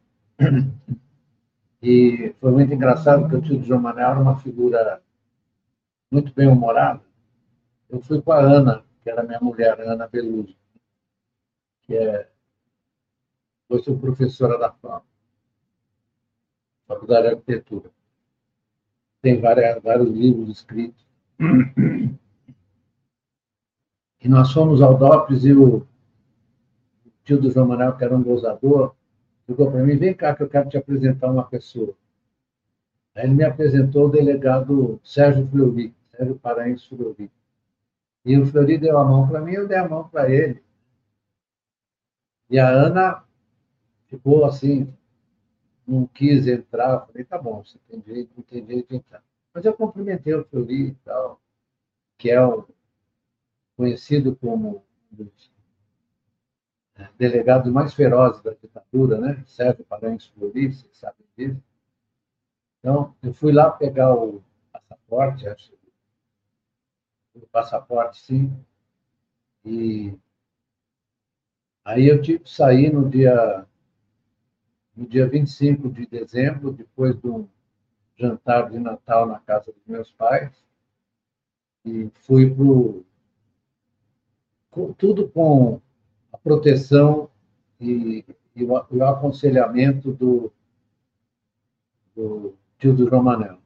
e foi muito engraçado, porque o tio do João Manuel era uma figura muito bem-humorada. Eu fui com a Ana, que era minha mulher, Ana Beluso, que é, foi sua professora da FAM, Faculdade de Arquitetura. Tem várias, vários livros escritos. E nós fomos ao DOPS e o tio do João Manuel, que era um gozador, chegou para mim, vem cá que eu quero te apresentar uma pessoa. Aí ele me apresentou o delegado Sérgio Fleury, Sérgio Paraense Fleury. E o Fleury deu a mão para mim, eu dei a mão para ele. E a Ana ficou assim, não quis entrar. Eu falei, tá bom, você tem direito, não tem direito de entrar. Mas eu cumprimentei o Fleury e tal, que é o, conhecido como um dos delegados mais ferozes da ditadura, né? Sérgio Paraense Fleury, vocês sabem disso. Então, eu fui lá pegar o passaporte, acho que o passaporte, sim, e aí eu tive que sair no dia, no dia vinte e cinco de dezembro, depois de um jantar de Natal na casa dos meus pais, e fui para tudo com a proteção e, e o, o aconselhamento do, do tio do João Manuel.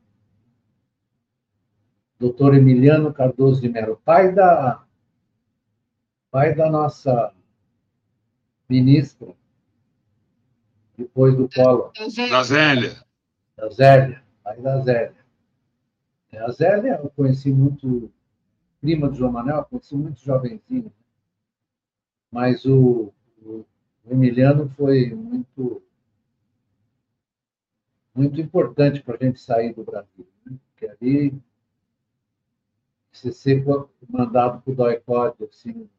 doutor Emiliano Cardoso de Mello, pai da, pai da nossa ministra, depois do Collor. Da Zélia. Da Zélia, pai da Zélia. A Zélia eu conheci muito, prima do João Manuel, eu conheci muito jovenzinho, mas o, o, o Emiliano foi muito, muito importante para a gente sair do Brasil, né? Porque ali, se ser mandado para o D O I-C O D, assim,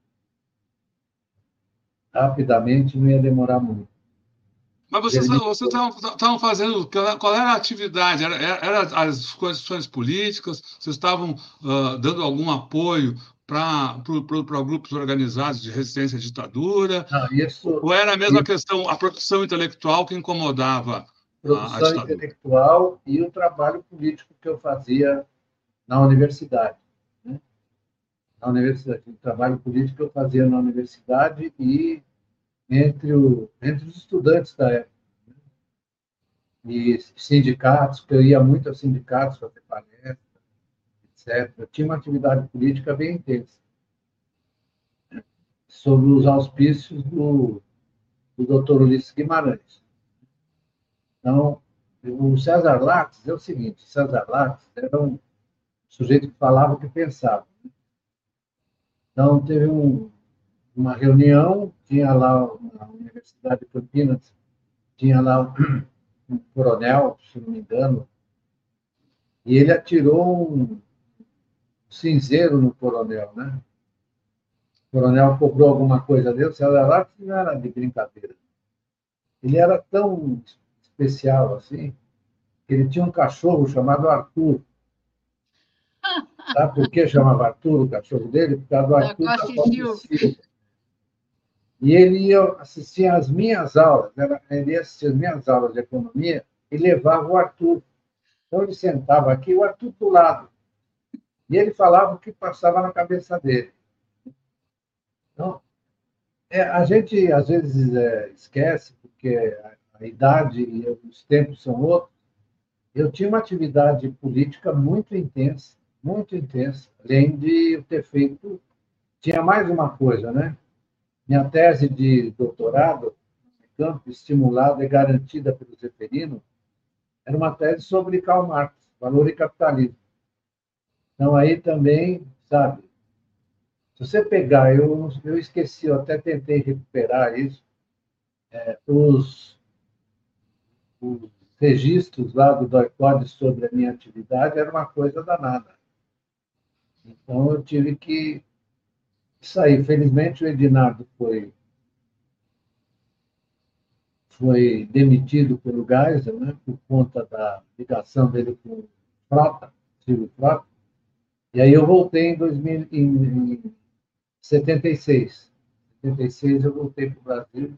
rapidamente, não ia demorar muito. Mas vocês estavam fazendo, qual era a atividade? Era, era as condições políticas? Vocês estavam uh, dando algum apoio para grupos organizados de resistência à ditadura? Não, isso, ou era a mesma isso, questão, a produção intelectual que incomodava produção a, a ditadura? intelectual e o trabalho político que eu fazia na universidade. Né? Na universidade, o trabalho político que eu fazia na universidade e entre, o, entre os estudantes da época. Né? E sindicatos, que eu ia muito aos sindicatos fazer palestra, etcétera. Eu tinha uma atividade política bem intensa, né? Sob os auspícios do, do doutor Ulisses Guimarães. Então, o César Lattes é o seguinte, César Lattes era um sujeito que falava o que pensava. Né? Então, teve um, uma reunião, tinha lá na Universidade de Campinas, tinha lá um, um coronel, se não me engano, e ele atirou um cinzeiro no coronel, né? O coronel cobrou alguma coisa dele, o César Lattes não era de brincadeira. Ele era tão especial assim, que ele tinha um cachorro chamado Arthur. Sabe por que chamava Arthur o cachorro dele? Por causa do Arthur da Costa Silva. E ele ia assistir às minhas aulas, ele ia assistir às minhas aulas de economia e levava o Arthur. Então ele sentava aqui, o Arthur do lado. E ele falava o que passava na cabeça dele. Então, é, a gente às vezes é, esquece, porque a, a idade e os tempos são outros. Eu tinha uma atividade política muito intensa, muito intensa, além de eu ter feito. Tinha mais uma coisa, né? Minha tese de doutorado, campo estimulada e garantida pelo Zeferino, era uma tese sobre Karl Marx, Valor e Capitalismo. Então, aí também, sabe, se você pegar, eu, eu esqueci, eu até tentei recuperar isso, é, os, os registros lá do Doicode sobre a minha atividade era uma coisa danada. Então, eu tive que sair. Felizmente, o Edinardo foi, foi demitido pelo Geisel, né, por conta da ligação dele com o Frota, Silvio Frota. E aí eu voltei em, dois mil, em setenta e seis. Em setenta e seis eu voltei para o Brasil.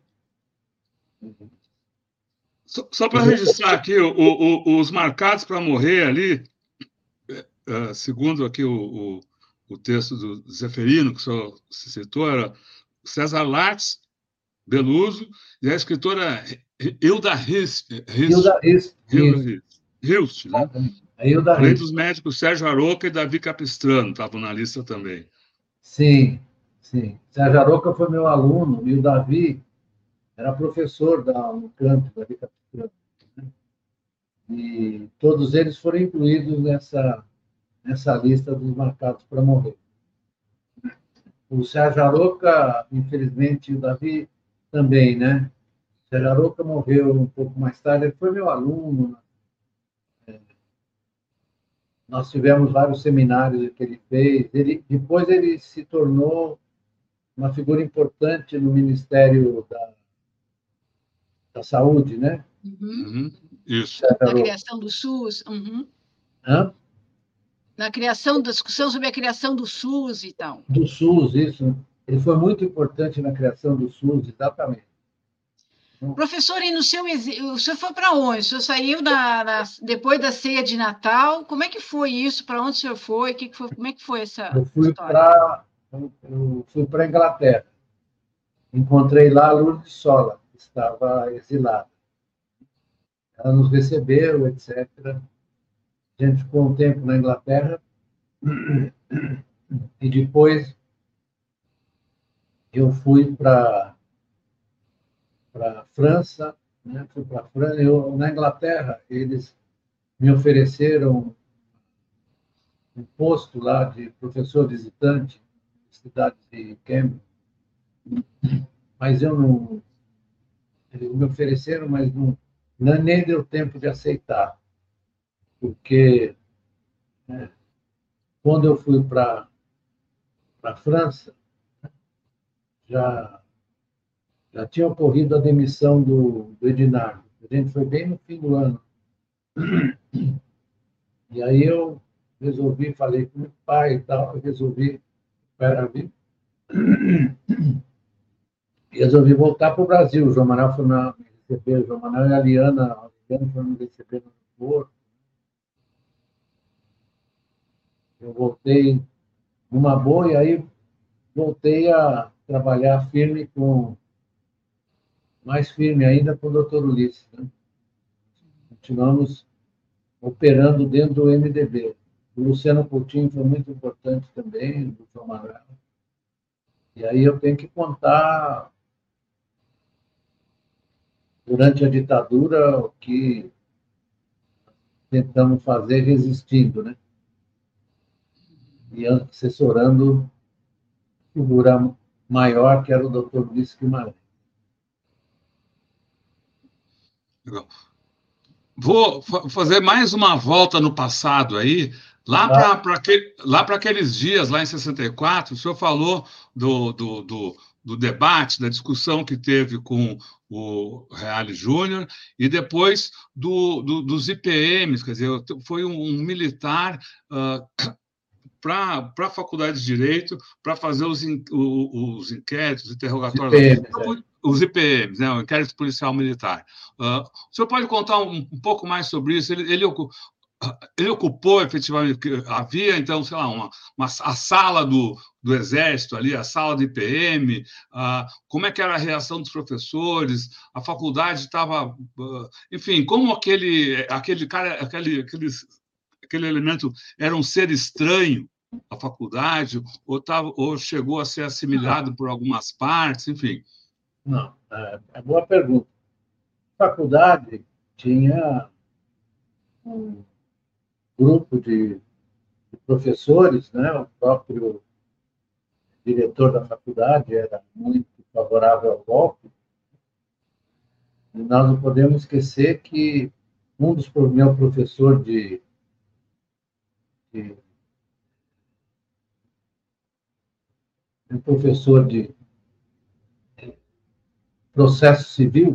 Só, só para registrar aqui, o, o, os marcados para morrer ali, uh, segundo aqui o, o, o texto do Zeferino, que o senhor citou, era César Lattes, Beluso, e a escritora Hilda Hilst. Hilda Hilst. Hilst, né? Hilda Além Hilst. dos médicos Sérgio Aroca e Davi Capistrano, estavam na lista também. Sim, sim. Sérgio Aroca foi meu aluno, e o Davi era professor da Unicamp, Davi Capistrano. Né? E todos eles foram incluídos nessa, nessa lista dos marcados para morrer. O Sérgio Aroca, infelizmente, e o Davi também, né? O Sérgio Aroca morreu um pouco mais tarde, ele foi meu aluno. Nós tivemos vários seminários que ele fez. Ele, depois ele se tornou uma figura importante no Ministério da, da Saúde, né? Uhum. Uhum. Isso. Na criação do SUS. Uhum. Hã? Na criação, da discussão sobre a criação do SUS e tal. Do SUS, isso. Ele foi muito importante na criação do SUS, exatamente. Professor, e no seu, o senhor foi para onde? O senhor saiu na, na, depois da ceia de Natal? Como é que foi isso? Para onde o senhor foi? Que que foi? Como é que foi essa eu fui história? Pra, eu fui para a Inglaterra. Encontrei lá a Lourdes Sola, que estava exilada. Ela nos recebeu, etcétera. A gente ficou um tempo na Inglaterra e depois eu fui para para França, né? Fui para França. Eu, na Inglaterra, eles me ofereceram um posto lá de professor visitante na cidade de Cambridge, mas eu não. Eles me ofereceram, mas não, não nem deu tempo de aceitar, porque né, quando eu fui para para França, já já tinha ocorrido a demissão do, do Edinardo. A gente foi bem no fim do ano. E aí eu resolvi, falei com meu pai e tal, eu resolvi, era vivo, e resolvi voltar para o Brasil. O João Manuel foi me receber, o João Manuel e a Liana, a Liana foi me receber no Porto. Eu voltei numa boa e aí voltei a trabalhar firme com, mais firme ainda com o doutor Ulisses. Né? Continuamos operando dentro do M D B. O Luciano Coutinho foi muito importante também, do João Manuel. E aí eu tenho que contar, durante a ditadura, o que tentamos fazer resistindo, né? E assessorando a figura maior, que era o doutor Ulisses Guimarães. Legal. Vou fazer mais uma volta no passado aí, lá para para aquele, lá para aqueles dias, lá em sessenta e quatro, o senhor falou do, do, do, do debate, da discussão que teve com o Reale Júnior, e depois do, do, dos I P Ms, quer dizer, foi um, um militar uh, para a Faculdade de Direito, para fazer os, in, os, os inquéritos, os interrogatórios. I P Ms, é. Os I P Ms, né, o Inquérito Policial Militar. Uh, o senhor pode contar um, um pouco mais sobre isso? Ele, ele, ele ocupou, efetivamente, havia, então, sei lá, uma, uma, a sala do, do Exército ali, a sala do I P M, uh, como é que era a reação dos professores, a faculdade estava... Uh, enfim, como aquele, aquele cara, aquele, aqueles, aquele elemento era um ser estranho à faculdade, ou, tava, ou chegou a ser assimilado por algumas partes, enfim... Não, é boa pergunta. A faculdade tinha um grupo de, de professores, né? O próprio diretor da faculdade era muito favorável ao golpe. E nós não podemos esquecer que um dos meu professor de, de um professor de processo civil,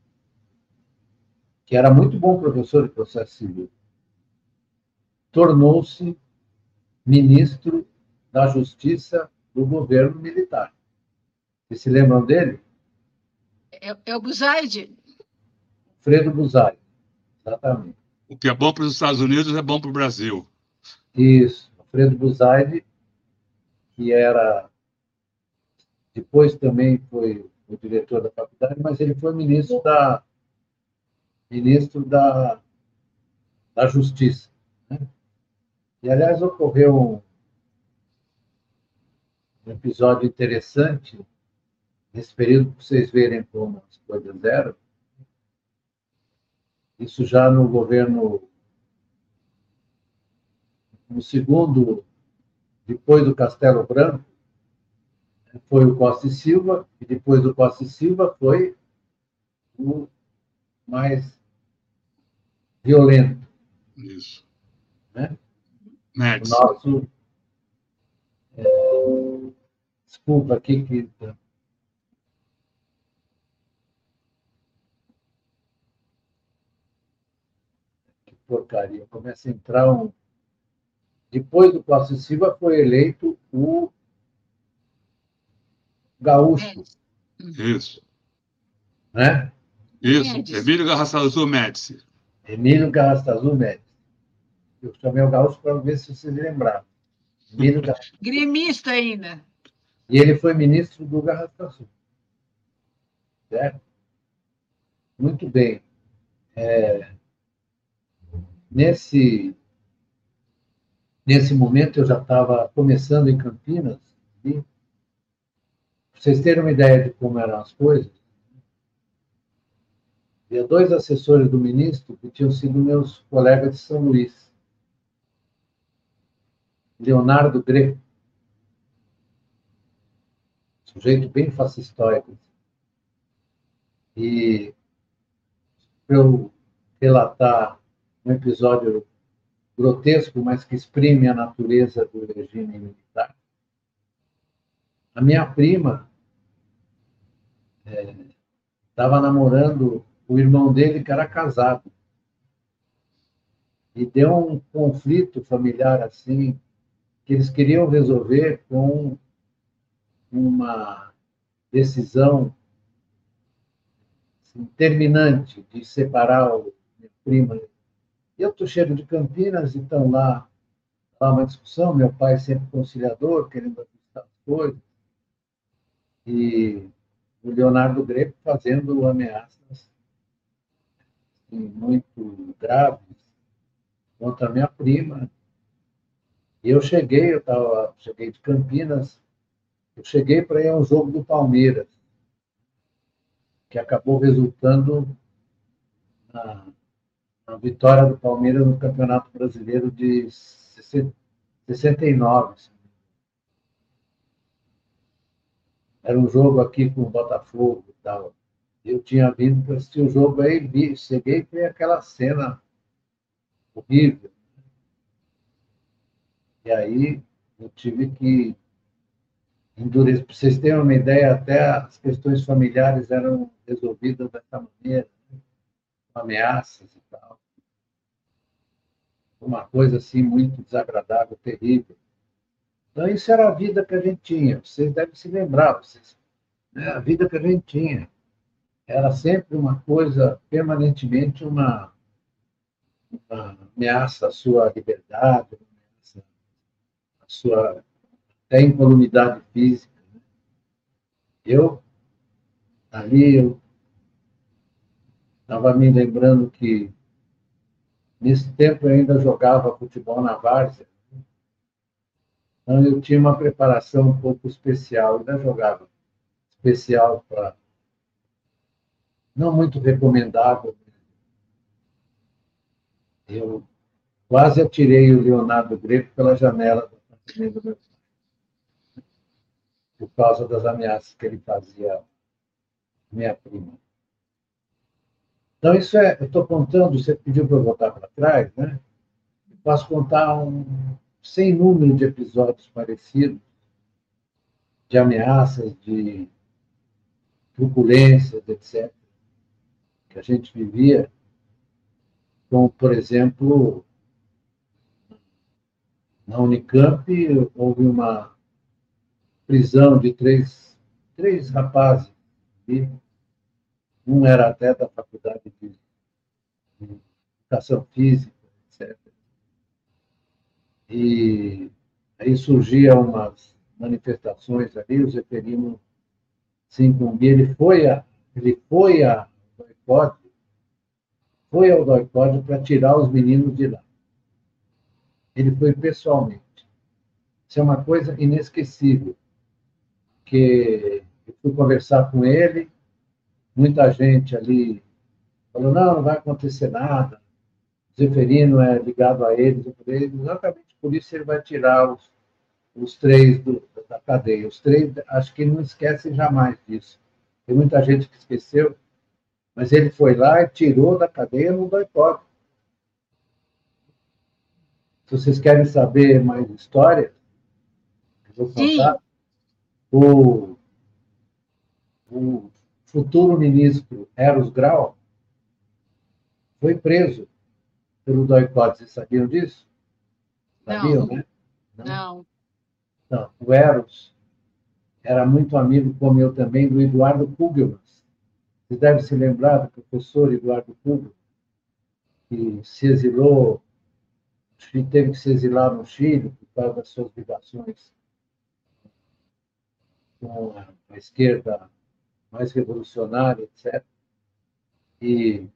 que era muito bom professor de processo civil, tornou-se ministro da Justiça do governo militar. Vocês se lembram dele? É, é o Buzaide? Fredo Buzaide, exatamente. O que é bom para os Estados Unidos é bom para o Brasil. Isso, Fredo Buzaide, que era... Depois também foi o diretor da faculdade, mas ele foi ministro da, ministro da, da Justiça. Né? E, aliás, ocorreu um, um episódio interessante nesse período, para vocês verem como as coisas eram. Isso já no governo, no segundo, depois do Castelo Branco, foi o Costa e Silva, e depois do Costa e Silva foi o mais violento. Isso. Né? Médici. O nosso... É, desculpa aqui que... Que porcaria. Começa a entrar um... Depois do Costa e Silva foi eleito o Gaúcho. Isso. Né? Isso. Médici. Emílio Garrastazu Médici. Emílio Garrastazu Médici. Eu chamei o Gaúcho para ver se vocês lembraram. Emílio Garrastazu. Gremista ainda. E ele foi ministro do Garrastazu. Certo? Muito bem. É, nesse, nesse momento, eu já estava começando em Campinas. E, para vocês terem uma ideia de como eram as coisas, havia dois assessores do ministro que tinham sido meus colegas de São Luís. Leonardo Greco, sujeito bem fascistóico. E para eu relatar um episódio grotesco, mas que exprime a natureza do regime militar, a minha prima estava é, namorando o irmão dele, que era casado. E deu um conflito familiar assim, que eles queriam resolver com uma decisão assim, terminante de separar o minha prima. E eu estou cheio de Campinas, então lá, lá uma discussão, meu pai sempre conciliador, querendo ajustar as coisas, e o Leonardo Greco fazendo ameaças assim, muito graves contra a minha prima. E eu cheguei, eu tava, cheguei de Campinas, eu cheguei para ir a um jogo do Palmeiras, que acabou resultando na, na vitória do Palmeiras no Campeonato Brasileiro de sessenta e nove. Era um jogo aqui com o Botafogo e tal. Eu tinha vindo para assistir o jogo, aí vi, cheguei e vi aquela cena horrível. E aí eu tive que endurecer. Para vocês terem uma ideia, até as questões familiares eram resolvidas dessa maneira, né? Ameaças e tal. Uma coisa assim muito desagradável, terrível. Então, isso era a vida que a gente tinha. Vocês devem se lembrar, vocês, né? A vida que a gente tinha. Era sempre uma coisa, permanentemente, uma, uma ameaça à sua liberdade, uma ameaça à sua até incolumidade física. Eu, ali, eu estava me lembrando que, nesse tempo, eu ainda jogava futebol na várzea. Então, eu tinha uma preparação um pouco especial, eu ainda jogava especial para... Não muito recomendável, Eu quase atirei o Leonardo Greco pela janela do apartamento do meu pai, por causa das ameaças que ele fazia à minha prima. Então, isso é, eu estou contando, você pediu para eu voltar para trás, né? Eu posso contar um sem número de episódios parecidos, de ameaças, de turbulências, etcétera, que a gente vivia, como, por exemplo, na Unicamp, houve uma prisão de três, três rapazes. E um era até da faculdade de, de educação física, etcétera. E aí surgiam umas manifestações ali, o Zeferino se incumbia, ele foi a, ele foi a doicode, foi ao doicode para tirar os meninos de lá. Ele foi pessoalmente. Isso é uma coisa inesquecível, que eu fui conversar com ele, muita gente ali falou, não, não vai acontecer nada, o Zeferino é ligado a eles. Eu falei, exatamente por isso ele vai tirar os, os três do, da cadeia. Os três, acho que não esquecem jamais disso. Tem muita gente que esqueceu, mas ele foi lá e tirou da cadeia no doicode. Se vocês querem saber mais história, eu vou contar. Sim. O, o futuro ministro Eros Grau foi preso pelo doicode. Vocês sabiam disso? Sabiam, Não, né? Não? não. Não. O Eros era muito amigo, como eu também, do Eduardo Kugelman. Vocês devem se lembrar do professor Eduardo Kugelman, que se exilou, que teve que se exilar no Chile por causa das suas ligações com a esquerda mais revolucionária, etcétera. E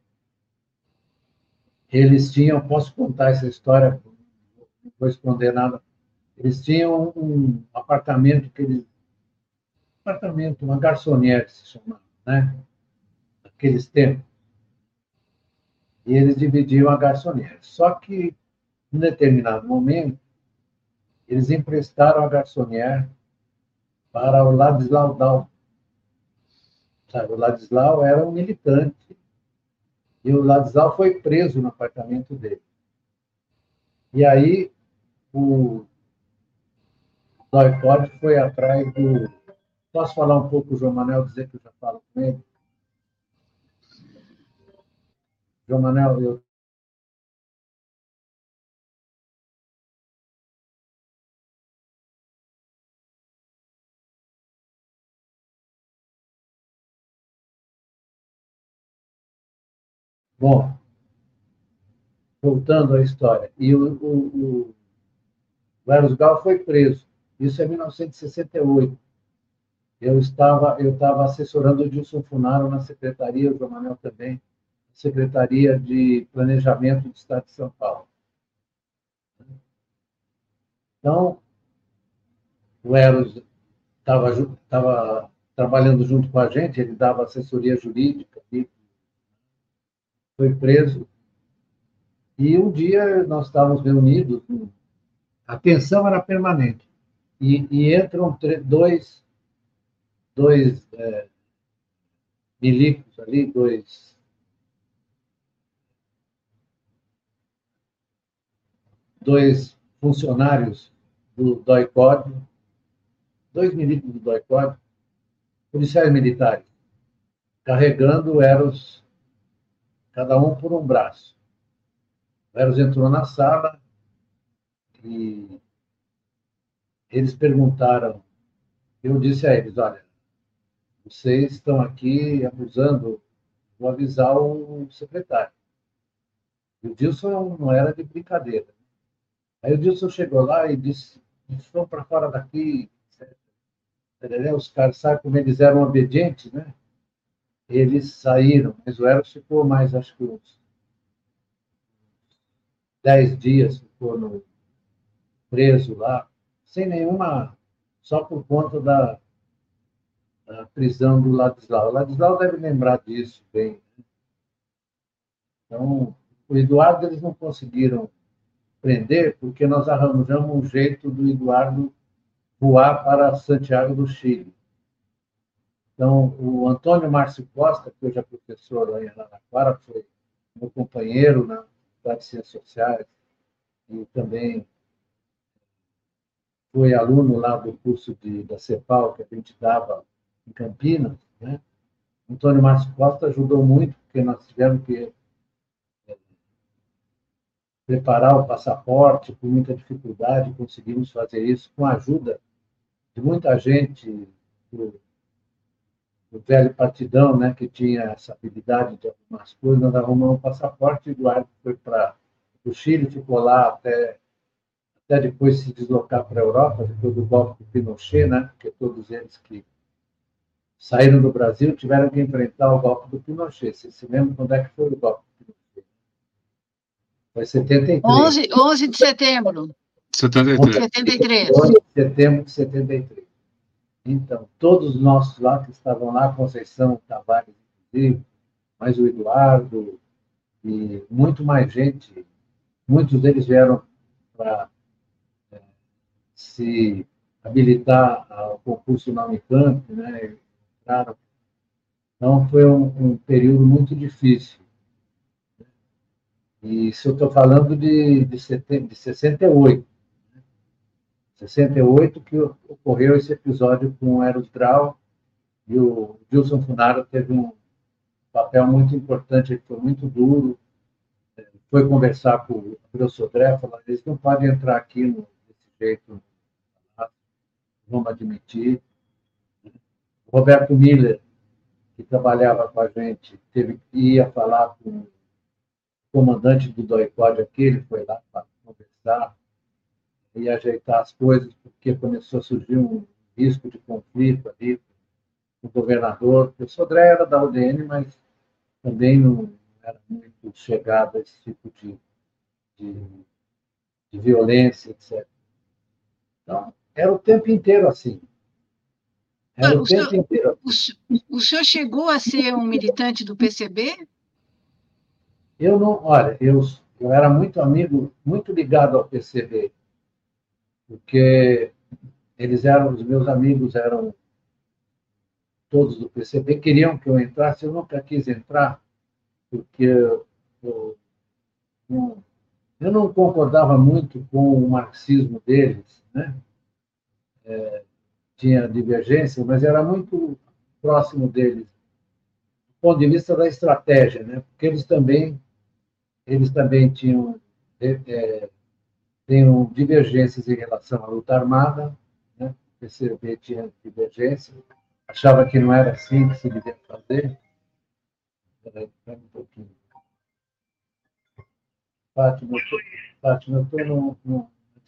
eles tinham, posso contar essa história, não vou esconder nada, eles tinham um apartamento que eles, apartamento, uma garçonnière se chamava, né? Naqueles tempos. E eles dividiam a garçonnière. Só que, em determinado momento, eles emprestaram a garçonnière para o Ladislau Dal. Sabe, o Ladislau era um militante e o Ladislau foi preso no apartamento dele. E aí o doicode foi atrás do... Posso falar um pouco, o João Manuel, dizer que eu já falo com ele? João Manuel, eu... Bom, voltando à história. E o, o, o Eros Gal foi preso. Isso é mil novecentos e sessenta e oito. Eu estava, eu estava assessorando o Dilson Funaro na secretaria, o João Manuel também, Secretaria de Planejamento do Estado de São Paulo. Então, o Eros estava estava trabalhando junto com a gente, ele dava assessoria jurídica, foi preso. E um dia nós estávamos reunidos, a tensão era permanente. E, e entram dois, dois é, milicos ali, dois dois funcionários do doicode, dois milicos do doicode, policiais militares, carregando o Eros, cada um por um braço. O Eros entrou na sala e eles perguntaram, eu disse a eles, olha, vocês estão aqui abusando, vou avisar o secretário. E o Dilson não era de brincadeira. Aí o Dilson chegou lá e disse, estão para fora daqui, os caras, sabe como eles eram obedientes, né? Eles saíram, mas o Eros ficou mais, acho que uns dez dias, ficou no, preso lá, sem nenhuma, só por conta da, da prisão do Ladislau. O Ladislau deve lembrar disso bem. Então, o Eduardo eles não conseguiram prender porque nós arranjamos um jeito do Eduardo voar para Santiago do Chile. Então, o Antônio Márcio Costa, que hoje é professor lá em Araraquara, foi meu companheiro na Faculdade de Ciências Sociais e também foi aluno lá do curso de, da CEPAL, que a gente dava em Campinas, né? Antônio Márcio Costa ajudou muito, porque nós tivemos que preparar o passaporte com muita dificuldade, conseguimos fazer isso com a ajuda de muita gente do, do velho partidão, né, que tinha essa habilidade de algumas coisas. Nós arrumamos um passaporte, o Eduardo foi para o Chile, ficou lá até, até depois se deslocar para a Europa, depois do golpe do Pinochet, né, porque todos eles que saíram do Brasil tiveram que enfrentar o golpe do Pinochet. Você se lembra quando é que foi o golpe do Pinochet? Foi setenta e três. onze de setembro. setenta e três. setenta e três. onze de setembro de setenta e três. Então, todos os nossos lá que estavam lá, Conceição Tavares, inclusive, mas o Eduardo e muito mais gente, muitos deles vieram para é, se habilitar ao concurso na Unicamp, né? Entraram. Então, foi um, um período muito difícil. E isso eu estou falando de, de, setenta, de sessenta e oito. sessenta e oito que ocorreu esse episódio com o Eros Grau, e o Wilson Funaro teve um papel muito importante, ele foi muito duro, foi conversar com o Gabriel Sodré, falou, eles não podem entrar aqui no, desse jeito, vamos admitir. O Roberto Miller, que trabalhava com a gente, teve, ia falar com o comandante do DOI-CODE aqui, ele foi lá para conversar e ajeitar as coisas, porque começou a surgir um risco de conflito ali com o governador, porque o Sodré era da U D N, mas também não era muito chegado a esse tipo de, de, de violência, etcétera. Então, era o tempo inteiro assim. Era o, o tempo senhor, inteiro assim. O, o senhor chegou a ser um militante do P C B? Eu não, olha, eu, eu era muito amigo, muito ligado ao P C B, porque eles eram, os meus amigos eram todos do P C B, queriam que eu entrasse, eu nunca quis entrar, porque eu, eu, eu não concordava muito com o marxismo deles, né? É, tinha divergência, mas era muito próximo deles, do ponto de vista da estratégia, né? Porque eles também, eles também tinham, é, tinham divergências em relação à luta armada, né? O P C B tinha divergência, achava que não era assim que se devia fazer. Peraí, um pouquinho. Fátima, eu tô, Fátima, eu estou no, no...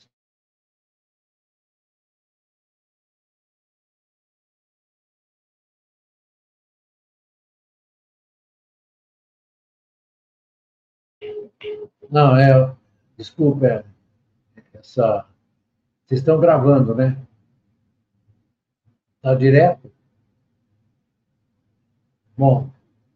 Não, é... Desculpa, é, essa... Vocês estão gravando, né? Está direto? Bom,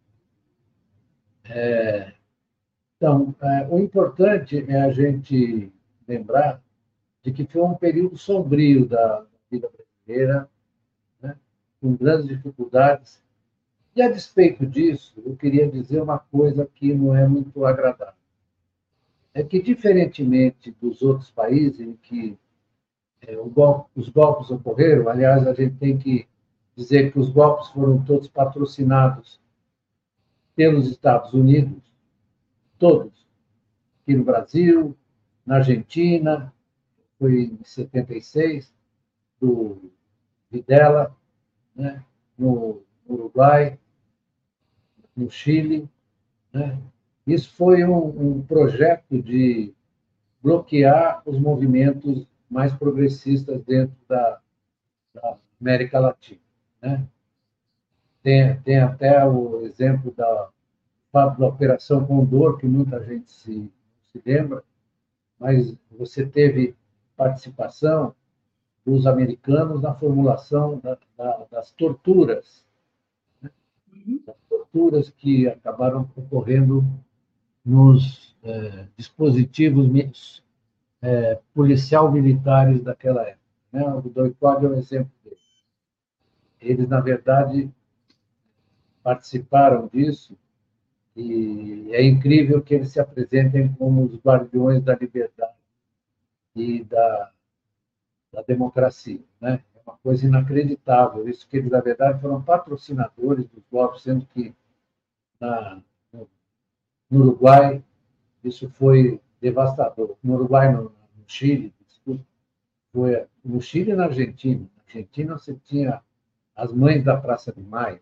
é, então, é, o importante é a gente lembrar de que foi um período sombrio da vida brasileira, né, com grandes dificuldades. E, a despeito disso, eu queria dizer uma coisa que não é muito agradável. É que, diferentemente dos outros países em que é, o golpe, os golpes ocorreram, aliás, a gente tem que dizer que os golpes foram todos patrocinados pelos Estados Unidos, todos, aqui no Brasil, na Argentina, foi em setenta e seis, do Videla, né? no Uruguai, no Chile. Né? Isso foi um, um projeto de bloquear os movimentos mais progressistas dentro da, da América Latina. Né? Tem, tem até o exemplo da, da Operação Condor, que muita gente se, se lembra, mas você teve participação dos americanos na formulação da, da, das torturas, né? Das torturas que acabaram ocorrendo nos é, dispositivos é, policial-militares daquela época. Né? O doicode é um exemplo dele. Eles, na verdade, participaram disso, e é incrível que eles se apresentem como os guardiões da liberdade e da, da democracia. Né? É uma coisa inacreditável, isso que eles, na verdade, foram patrocinadores dos golpes, sendo que na, no, no Uruguai isso foi devastador. No Uruguai, no, no Chile, desculpa, foi no Chile e na Argentina. Na Argentina você tinha as mães da Praça de Maio,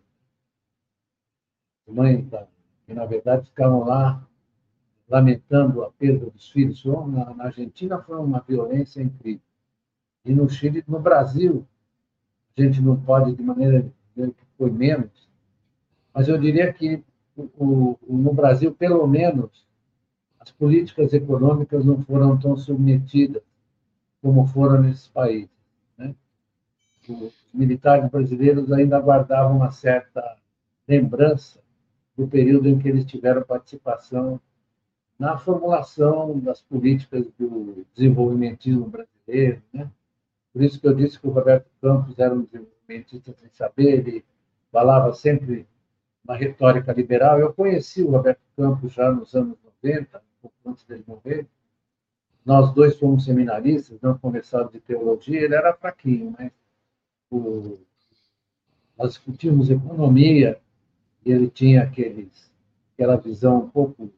mães da, que, na verdade, ficavam lá lamentando a perda dos filhos. Na, na Argentina foi uma violência incrível. E no Chile, no Brasil, a gente não pode, de maneira que foi menos, mas eu diria que o, o, no Brasil, pelo menos, as políticas econômicas não foram tão submetidas como foram nesses países. Né? Os militares brasileiros ainda guardavam uma certa lembrança do período em que eles tiveram participação na formulação das políticas do desenvolvimentismo brasileiro. Né? Por isso que eu disse que o Roberto Campos era um desenvolvimentista sem saber, ele falava sempre uma retórica liberal. Eu conheci o Roberto Campos já nos anos noventa, um pouco antes dele morrer. Nós dois fomos seminaristas, não conversávamos de teologia, ele era fraquinho, mas o... nós discutimos economia, e ele tinha aqueles, aquela visão um pouco,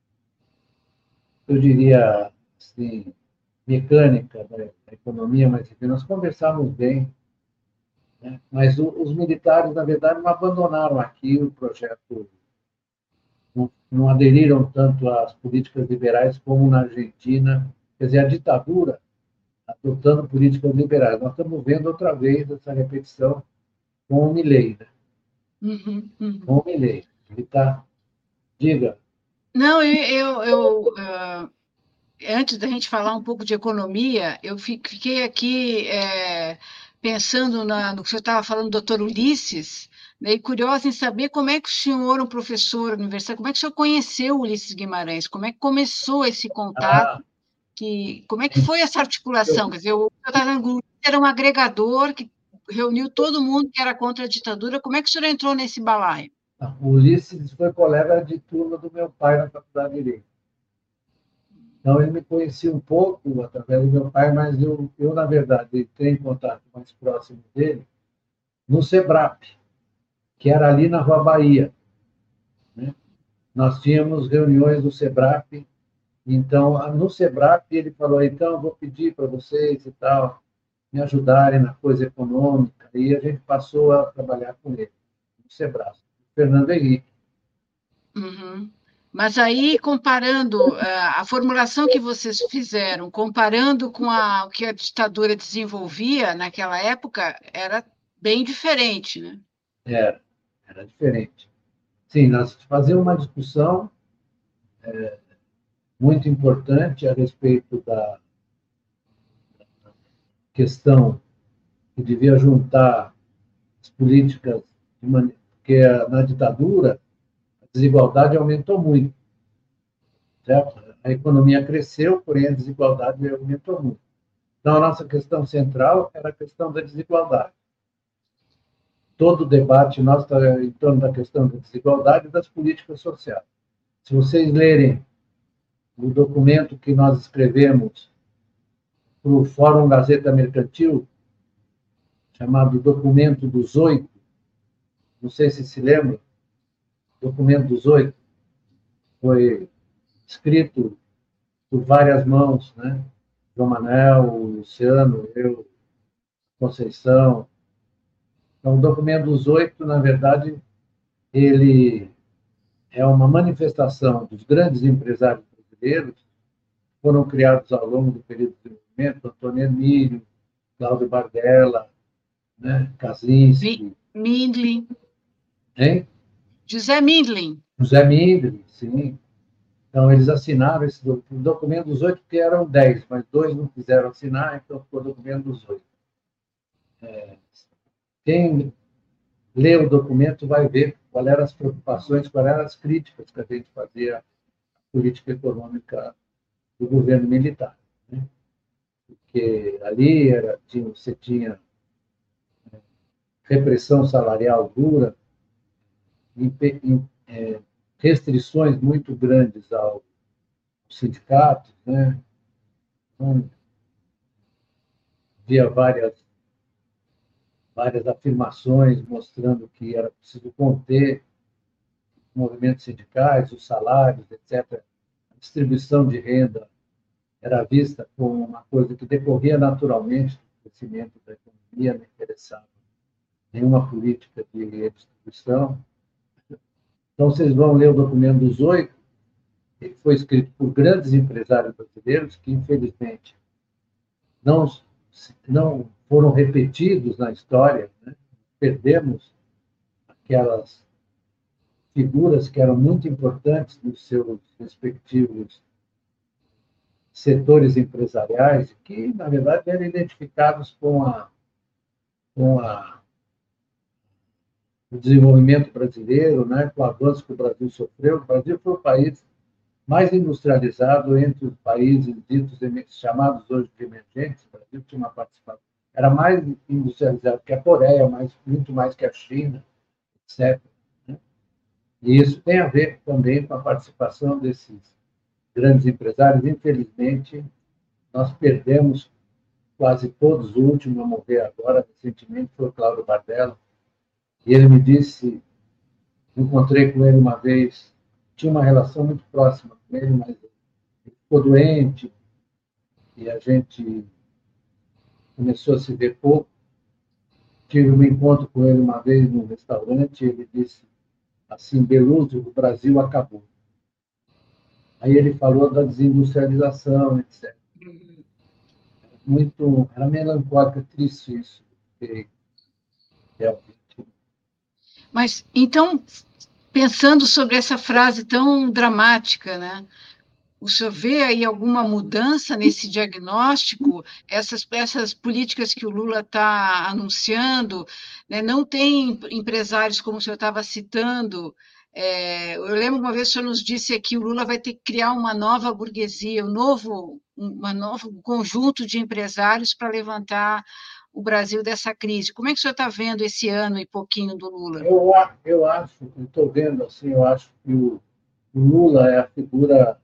eu diria, assim, mecânica da economia, mas enfim, nós conversávamos bem. Né? Mas o, os militares, na verdade, não abandonaram aqui o projeto, não, não aderiram tanto às políticas liberais como na Argentina. Quer dizer, a ditadura adotando políticas liberais. Nós estamos vendo outra vez essa repetição com o Milei. Né? Uhum, uhum. Com o Milei. Ele está... Diga. Não, eu... eu, eu uh... Antes da gente falar um pouco de economia, eu fiquei aqui é, pensando na, no que o senhor estava falando, doutor Ulisses, né, e curiosa em saber como é que o senhor, um professor universitário, como é que o senhor conheceu o Ulisses Guimarães, como é que começou esse contato, Ah, que, como é que foi essa articulação? Quer dizer, o senhor era um agregador que reuniu todo mundo que era contra a ditadura, como é que o senhor entrou nesse balaio? o Ulisses foi colega de turma do meu pai na Faculdade de Direito. Então, ele me conhecia um pouco através do meu pai, mas eu, eu na verdade, entrei em contato mais próximo dele no SEBRAP, que era ali na Rua Bahia. Né? Nós tínhamos reuniões do SEBRAP, então, no SEBRAP, ele falou, então, vou pedir para vocês e tal, me ajudarem na coisa econômica, e a gente passou a trabalhar com ele, no SEBRAP, Fernando Henrique. Uhum. Mas aí, comparando uh, a formulação que vocês fizeram, comparando com a, o que a ditadura desenvolvia naquela época, era bem diferente, né? Era, era diferente. Sim, nós fazíamos uma discussão é, muito importante a respeito da questão que devia juntar as políticas, de maneira, porque na ditadura a desigualdade aumentou muito, certo? A economia cresceu, porém a desigualdade aumentou muito. Então, a nossa questão central era a questão da desigualdade. Todo o debate nosso está em torno da questão da desigualdade e das políticas sociais. Se vocês lerem o documento que nós escrevemos para o Fórum Gazeta Mercantil, chamado Documento dos Oito, não sei se se lembra, Documento dos Oito, foi escrito por várias mãos, né? João Manuel, Luciano, eu, Conceição. Então, o Documento dos Oito, na verdade, ele é uma manifestação dos grandes empresários brasileiros que foram criados ao longo do período de desenvolvimento, Antônio Emílio, Cláudio Bardella, né? Kaczynski. Mindlin. Hein? José Mindlin. José Mindlin, sim. Então, eles assinaram esse documento dos oito, que eram dez, mas dois não quiseram assinar, então ficou o documento dos oito. É, quem lê o documento vai ver quais eram as preocupações, quais eram as críticas que a gente fazia política econômica do governo militar, né? Porque ali era, tinha, você tinha repressão salarial dura, restrições muito grandes aos sindicatos, né? Então, havia várias, várias afirmações mostrando que era preciso conter movimentos sindicais, os salários, etcétera. A distribuição de renda era vista como uma coisa que decorria naturalmente do crescimento da economia, não interessava nenhuma política de redistribuição. Então, vocês vão ler o documento dos oito, ele foi escrito por grandes empresários brasileiros que, infelizmente, não, não foram repetidos na história, né? Perdemos aquelas figuras que eram muito importantes nos seus respectivos setores empresariais, que, na verdade, eram identificados com, a, com a, o desenvolvimento brasileiro, né, com o avanço que o Brasil sofreu. O Brasil foi o país mais industrializado entre os países ditos chamados hoje de emergentes. O Brasil tinha uma participação, era mais industrializado que a Coreia, mais, muito mais que a China, etcétera. E isso tem a ver também com a participação desses grandes empresários. Infelizmente, nós perdemos quase todos. O último a morrer agora, recentemente, foi o Cláudio Bardella. E ele me disse, encontrei com ele uma vez, tinha uma relação muito próxima com ele, mas ele ficou doente e a gente começou a se ver pouco. Tive um encontro com ele uma vez num restaurante e ele disse assim: Beluso, o Brasil acabou. Aí ele falou da desindustrialização, etcétera. Muito, era melancólico, triste isso. Porque, realmente. Mas, então, pensando sobre essa frase tão dramática, né? O senhor vê aí alguma mudança nesse diagnóstico? Essas, essas políticas que o Lula está anunciando, né? Não tem empresários, como o senhor estava citando. É, eu lembro uma vez que o senhor nos disse que o Lula vai ter que criar uma nova burguesia, um novo, uma novo conjunto de empresários para levantar o Brasil dessa crise. Como é que o senhor está vendo esse ano e pouquinho do Lula? Eu, eu acho, estou vendo assim, eu acho que o, o Lula é a figura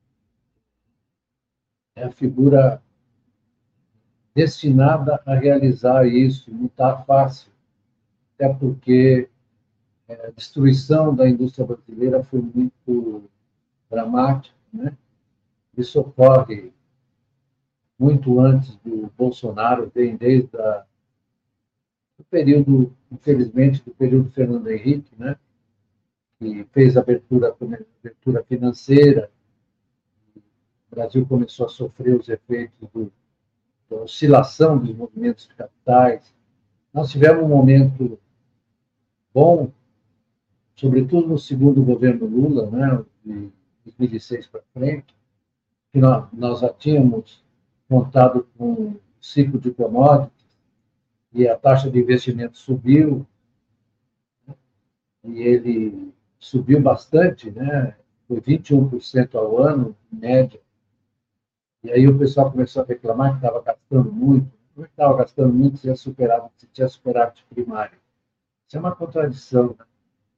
é a figura destinada a realizar isso. Não está fácil, até porque a destruição da indústria brasileira foi muito dramática, né? Isso ocorre muito antes do Bolsonaro, vem desde a, o período, infelizmente, do período Fernando Henrique, né? Que fez a abertura, abertura financeira. O Brasil começou a sofrer os efeitos do, da oscilação dos movimentos de capitais. Nós tivemos um momento bom, sobretudo no segundo governo Lula, né, de dois mil e seis para frente, que nós, nós já tínhamos contado com um ciclo de commodities e a taxa de investimento subiu, e ele subiu bastante, né, foi vinte e um por cento ao ano, em média. E aí o pessoal começou a reclamar que estava gastando muito. Não estava gastando muito, se tinha superado, se tinha superávit primário. Isso é uma contradição, né?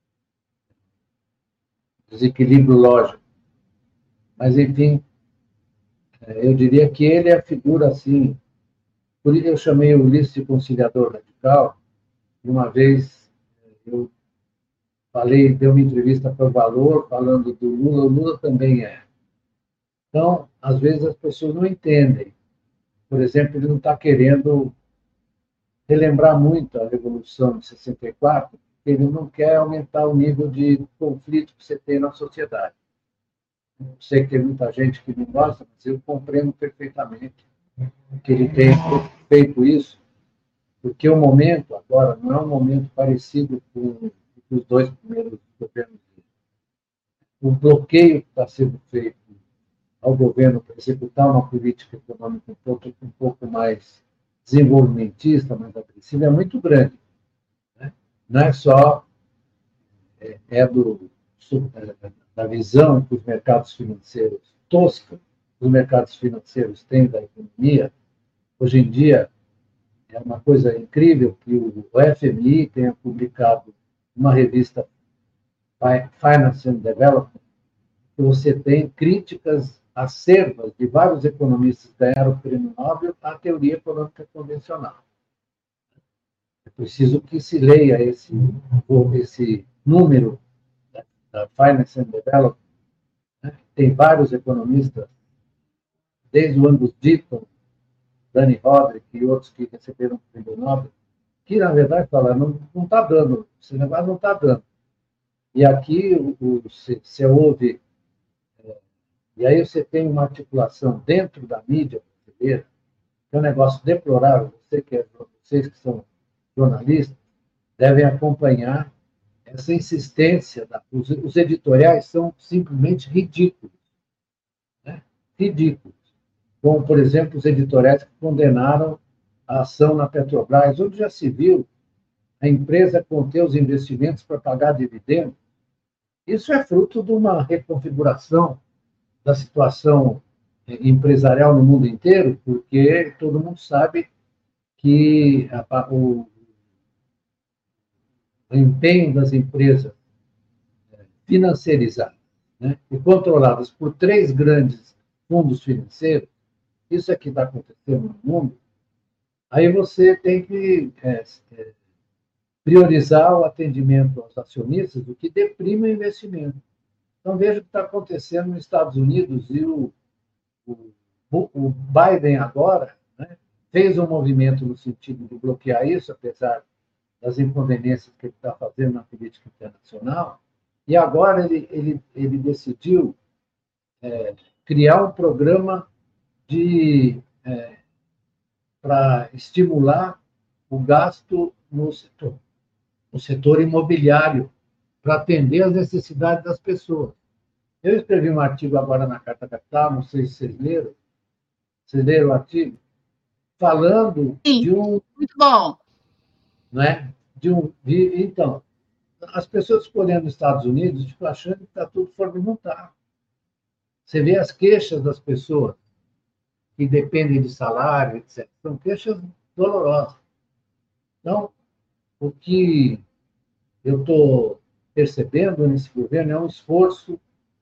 Desequilíbrio lógico. Mas, enfim, eu diria que ele é a figura, assim, por isso eu chamei o Ulisses de conciliador radical, e uma vez eu falei, dei uma entrevista para o Valor, falando do Lula, o Lula também é. Então, às vezes as pessoas não entendem. Por exemplo, ele não está querendo relembrar muito a Revolução de sessenta e quatro, porque ele não quer aumentar o nível de conflito que você tem na sociedade. Eu sei que tem muita gente que não gosta, mas eu compreendo perfeitamente que ele tenha feito isso, porque o momento agora não é um momento parecido com os dois primeiros governos. O bloqueio que está sendo feito ao governo para executar uma política econômica um pouco, um pouco mais desenvolvimentista, mais agressiva, é muito grande, né? Não é só é, é do, da visão que os mercados financeiros, tosca, os mercados financeiros têm da economia, hoje em dia é uma coisa incrível que o F M I tenha publicado uma revista Finance and Development, que você tem críticas acerbas de vários economistas que ganharam o prêmio Nobel à teoria econômica convencional. É preciso que se leia esse, esse número da Finance and Development. Né? Tem vários economistas, desde o Angus Deaton, Danny Roderick e outros que receberam o prêmio Nobel, que, na verdade, falaram, não está dando, esse negócio não está dando. E aqui você ouve, é, e aí você tem uma articulação dentro da mídia brasileira, que é um negócio deplorável. Você que é, vocês que são jornalistas devem acompanhar essa insistência. Da, os, os editoriais são simplesmente ridículos. Né? Ridículos. Como, por exemplo, os editoriais que condenaram a ação na Petrobras, onde já se viu a empresa conter os investimentos para pagar dividendos. Isso é fruto de uma reconfiguração da situação empresarial no mundo inteiro, porque todo mundo sabe que a, o, o empenho das empresas financiarizadas, né, e controladas por três grandes fundos financeiros, isso é que está acontecendo no mundo, aí você tem que é, é, priorizar o atendimento aos acionistas, o que deprime o investimento. Então, veja o que está acontecendo nos Estados Unidos, e o, o, o Biden agora, né, fez um movimento no sentido de bloquear isso, apesar das inconveniências que ele está fazendo na política internacional, e agora ele, ele, ele decidiu é, criar um programa de, é, para estimular o gasto no setor, no setor imobiliário, para atender às necessidades das pessoas. Eu escrevi um artigo agora na Carta Capital, não sei se vocês leram, vocês leram o artigo, falando Sim, de um... muito bom. Né, de um de, então, as pessoas escolhendo os Estados Unidos, tipo, achando que está tudo fora do montar. Você vê as queixas das pessoas que dependem de salário, etcétera. São queixas dolorosas. Então, o que eu estou percebendo nesse governo é um esforço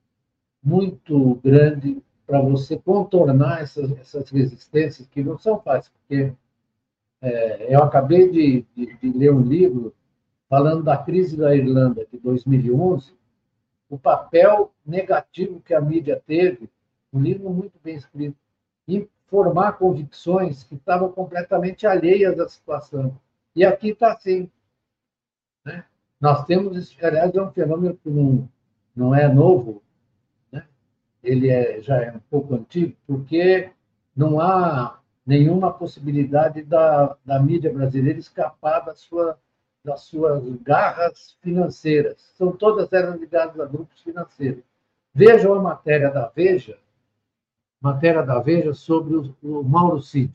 muito grande para você contornar essas, essas resistências que não são fáceis, porque é, eu acabei de, de, de ler um livro falando da crise da Irlanda de dois mil e onze, o papel negativo que a mídia teve, um livro muito bem escrito, em formar convicções que estavam completamente alheias à situação. E aqui está assim. Né? Nós temos, aliás, é um fenômeno que não, não é novo, né? Ele é, já é um pouco antigo, porque não há nenhuma possibilidade da, da mídia brasileira escapar da sua, das suas garras financeiras. São todas elas ligadas a grupos financeiros. Vejam a matéria da Veja, matéria da Veja sobre o, o Mauro Cid.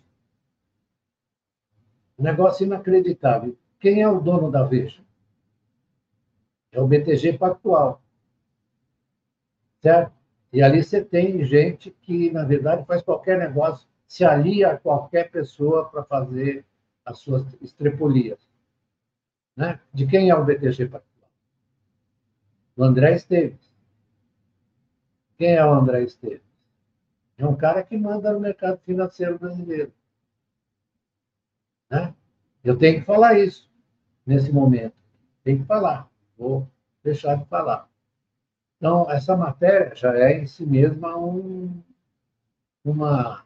Um negócio inacreditável. Quem é o dono da Veja? É o B T G Pactual. Certo? E ali você tem gente que, na verdade, faz qualquer negócio, se alia a qualquer pessoa para fazer as suas estrepolias. Né? De quem é o B T G Pactual? Do André Esteves. Quem é o André Esteves? É um cara que manda no mercado financeiro brasileiro. Né? Eu tenho que falar isso nesse momento. Tem que falar. Vou deixar de falar. Então, essa matéria já é em si mesma um, uma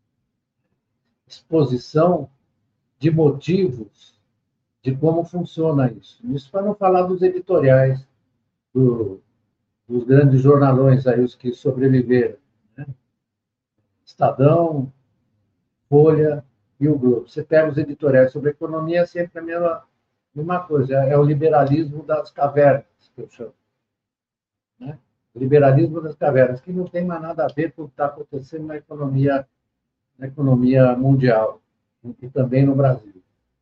exposição de motivos de como funciona isso. Isso para não falar dos editoriais, do, dos grandes jornalões aí, os que sobreviveram. Né? Estadão, Folha e o Globo. Você pega os editoriais sobre economia, é sempre a mesma, mesma coisa. É o liberalismo das cavernas, que eu chamo. Né? O liberalismo das cavernas, que não tem mais nada a ver com o que está acontecendo na economia, na economia mundial e também no Brasil.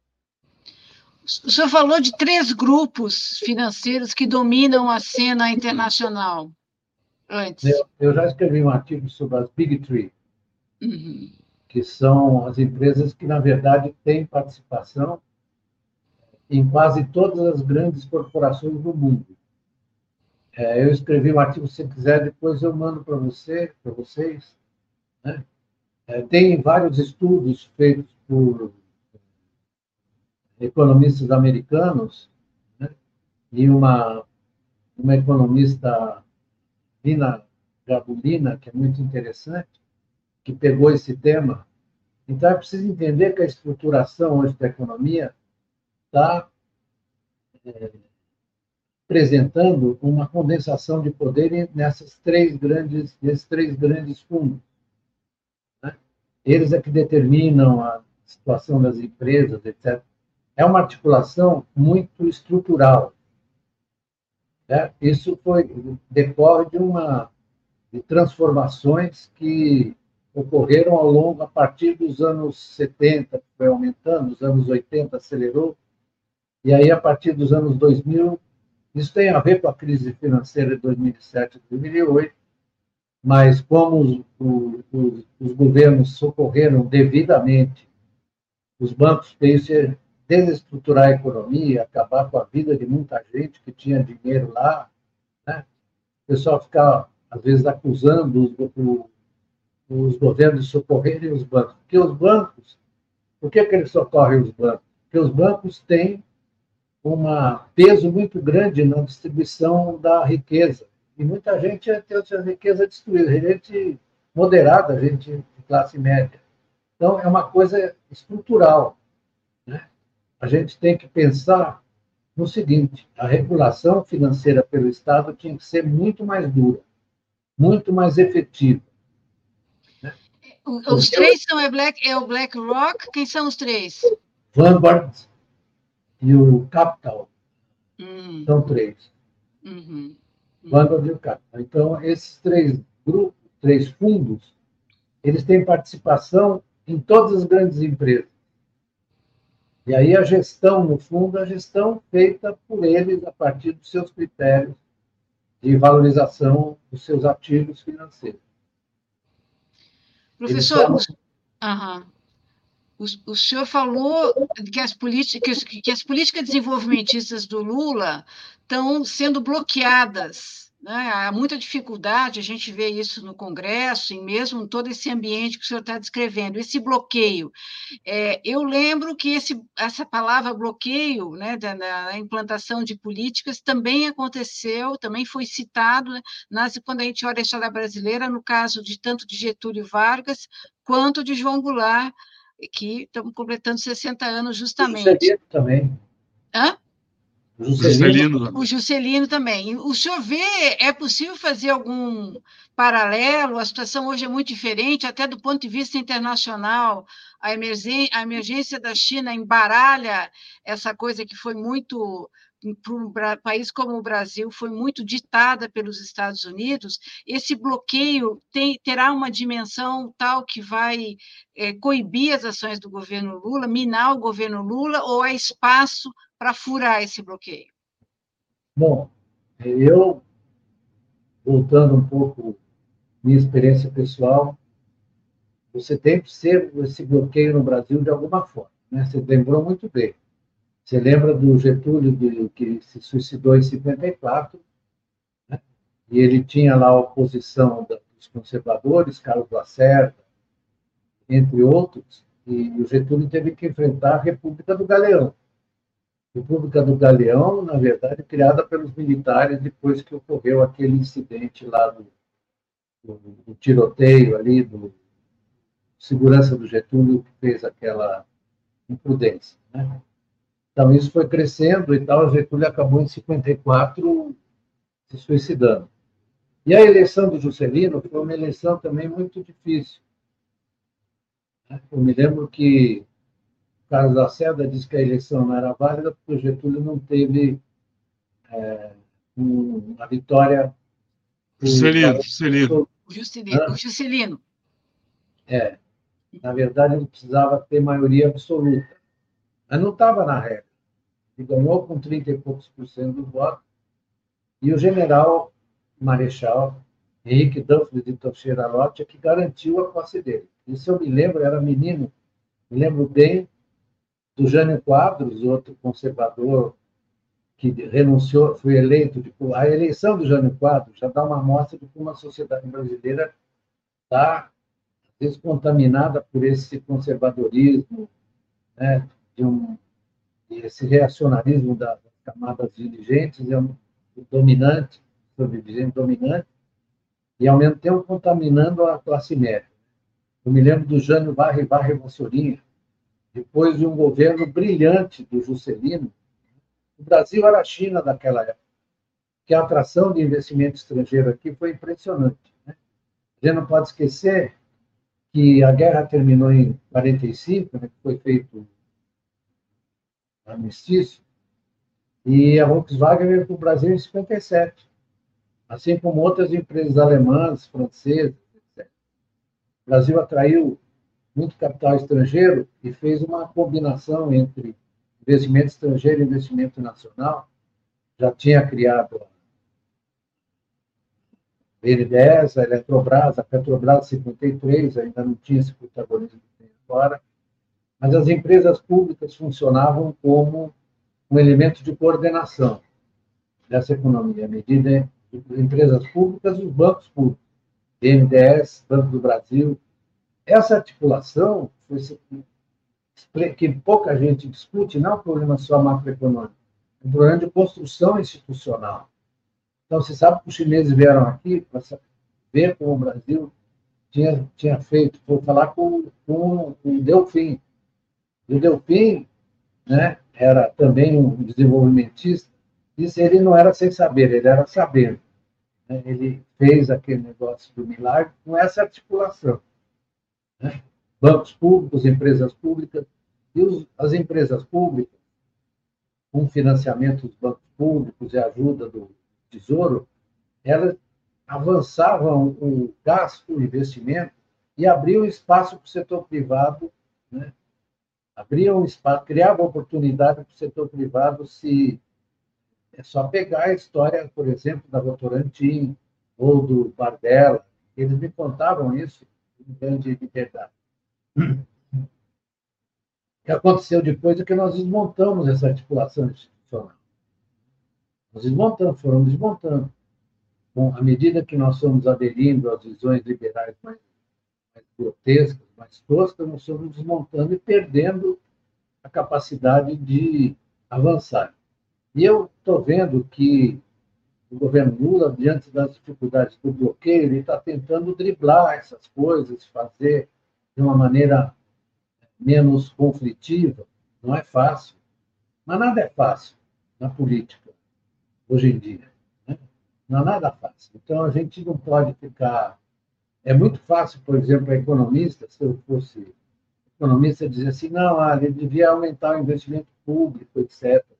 O senhor falou de três grupos financeiros que dominam a cena internacional. Antes. Eu, eu já escrevi um artigo sobre as Big Three, Uhum. que são as empresas que, na verdade, têm participação em quase todas as grandes corporações do mundo. É, eu escrevi um artigo, se quiser, depois eu mando para você, para vocês. Né? É, tem vários estudos feitos por economistas americanos, né? E uma, uma economista, Lina Gabulina, que é muito interessante, que pegou esse tema. Então, é preciso entender que a estruturação hoje da economia está apresentando uma condensação de poder nessas três grandes, nesses três grandes fundos. Né? Eles é que determinam a situação das empresas, etcétera. É uma articulação muito estrutural. Né? Isso foi, decorre de, uma, de transformações que ocorreram ao longo, a partir dos anos setenta, foi aumentando, os anos oitenta acelerou, e aí, a partir dos anos dois mil, isso tem a ver com a crise financeira de dois mil e sete, dois mil e oito, mas como os, os, os governos socorreram devidamente os bancos, fez desestruturar a economia, acabar com a vida de muita gente que tinha dinheiro lá, né? O pessoal ficava, às vezes, acusando os, os governos de socorrerem os bancos. Porque os bancos, por que, que eles socorrem os bancos? Porque os bancos têm um peso muito grande na distribuição da riqueza. E muita gente tem a sua riqueza destruída, gente moderada, gente de classe média. Então, é uma coisa estrutural. Né? A gente tem que pensar no seguinte: a regulação financeira pelo Estado tinha que ser muito mais dura, muito mais efetiva. Né? Os três são é, Black, é o BlackRock? Quem são os três? Vanguard e o Capital. Hum. São três. Uhum. Vanguard e o Capital. Então, esses três grupos, três fundos, eles têm participação em todas as grandes empresas. E aí a gestão, no fundo, a gestão feita por eles a partir dos seus critérios de valorização dos seus ativos financeiros. Professor, tomam... uhum. o, o senhor falou que as políticas, que as políticas desenvolvimentistas do Lula estão sendo bloqueadas. Né? Há muita dificuldade, a gente vê isso no Congresso, e mesmo em todo esse ambiente que o senhor está descrevendo, esse bloqueio. É, eu lembro que esse, essa palavra bloqueio, né, da, da implantação de políticas, também aconteceu, também foi citado, né, nas, quando a gente olha a história brasileira, no caso de tanto de Getúlio Vargas, quanto de João Goulart, que estamos completando sessenta anos justamente. O Juscelino também. Hã? O Juscelino. O Juscelino também. O senhor vê, é possível fazer algum paralelo? A situação hoje é muito diferente, até do ponto de vista internacional. A emergência, a emergência da China embaralha essa coisa que foi muito, para um país como o Brasil, foi muito ditada pelos Estados Unidos. Esse bloqueio tem, terá uma dimensão tal que vai é, coibir as ações do governo Lula, minar o governo Lula, ou há espaço para furar esse bloqueio? Bom, eu, voltando um pouco minha experiência pessoal, você tem que ser esse bloqueio no Brasil de alguma forma. Né? Você lembrou muito bem. Você lembra do Getúlio, de, que se suicidou em cinquenta e quatro, né? E ele tinha lá a oposição dos conservadores, Carlos Lacerda, entre outros, e o Getúlio teve que enfrentar a República do Galeão. República do Galeão, na verdade, criada pelos militares depois que ocorreu aquele incidente lá do, do, do tiroteio ali, do segurança do Getúlio, que fez aquela imprudência. Né? Então, isso foi crescendo e tal, o Getúlio acabou em cinquenta e quatro se suicidando. E a eleição do Juscelino foi uma eleição também muito difícil. Eu me lembro que Carlos Lacerda disse que a eleição não era válida porque o Getúlio não teve é, uma vitória. Juscelino, Juscelino. O Juscelino. O Juscelino. É. Na verdade, ele precisava ter maioria absoluta. Mas não estava na regra. Ele ganhou com trinta e poucos por cento do voto. E o general Marechal Henrique Danfles de Teixeira Lott, é que garantiu a posse dele. Isso eu me lembro, era menino, me lembro bem do Jânio Quadros, outro conservador que renunciou, foi eleito. Tipo, a eleição do Jânio Quadros já dá uma amostra de como a sociedade brasileira está descontaminada por esse conservadorismo, né, de um, esse reacionarismo das camadas dirigentes, é um dominante, sobre dirigente dominante, e ao mesmo tempo contaminando a classe média. Eu me lembro do Jânio Varre Varre Vassourinha, depois de um governo brilhante do Juscelino. O Brasil era a China daquela época, que a atração de investimento estrangeiro aqui foi impressionante, né? A gente não pode esquecer que a guerra terminou em quarenta e cinco, né, que foi feito um armistício, e a Volkswagen veio para o Brasil em cinquenta e sete, assim como outras empresas alemãs, francesas, etcétera. O Brasil atraiu muito capital estrangeiro e fez uma combinação entre investimento estrangeiro e investimento nacional. Já tinha criado a B N D E S, a Eletrobras, a Petrobras em cinquenta e três, ainda não tinha esse protagonismo que tem agora, mas as empresas públicas funcionavam como um elemento de coordenação dessa economia, à medida que as empresas públicas e os bancos públicos, B N D E S, Banco do Brasil. Essa articulação, que pouca gente discute, não é um problema só macroeconômico, é um problema de construção institucional. Então, você sabe que os chineses vieram aqui para ver como o Brasil tinha, tinha feito, vou falar com, com o Delfim. E o Delfim, né, era também um desenvolvimentista, disse ele não era sem saber, ele era sabendo. Né? Ele fez aquele negócio do milagre com essa articulação. Né? Bancos públicos, empresas públicas, e os, as empresas públicas, com financiamento dos bancos públicos e ajuda do Tesouro, elas avançavam o gasto, o investimento, e abriam espaço para o setor privado, né? Abriam espaço, criavam oportunidade para o setor privado se... É só pegar a história, por exemplo, da Votorantim ou do Bardella. Eles me contavam isso em grande liberdade. O que aconteceu depois é que nós desmontamos essa articulação institucional. Nós desmontamos, foram desmontando. Bom, à medida que nós fomos aderindo às visões liberais mais, mais grotescas, mais toscas, nós fomos desmontando e perdendo a capacidade de avançar. E eu estou vendo que o governo Lula, diante das dificuldades do bloqueio, ele está tentando driblar essas coisas, fazer de uma maneira menos conflitiva. Não é fácil. Mas nada é fácil na política, hoje em dia. Né? Não é nada fácil. Então, a gente não pode ficar... É muito fácil, por exemplo, a economista, se eu fosse economista, dizer assim, não, ah, ele devia aumentar o investimento público, etcétera.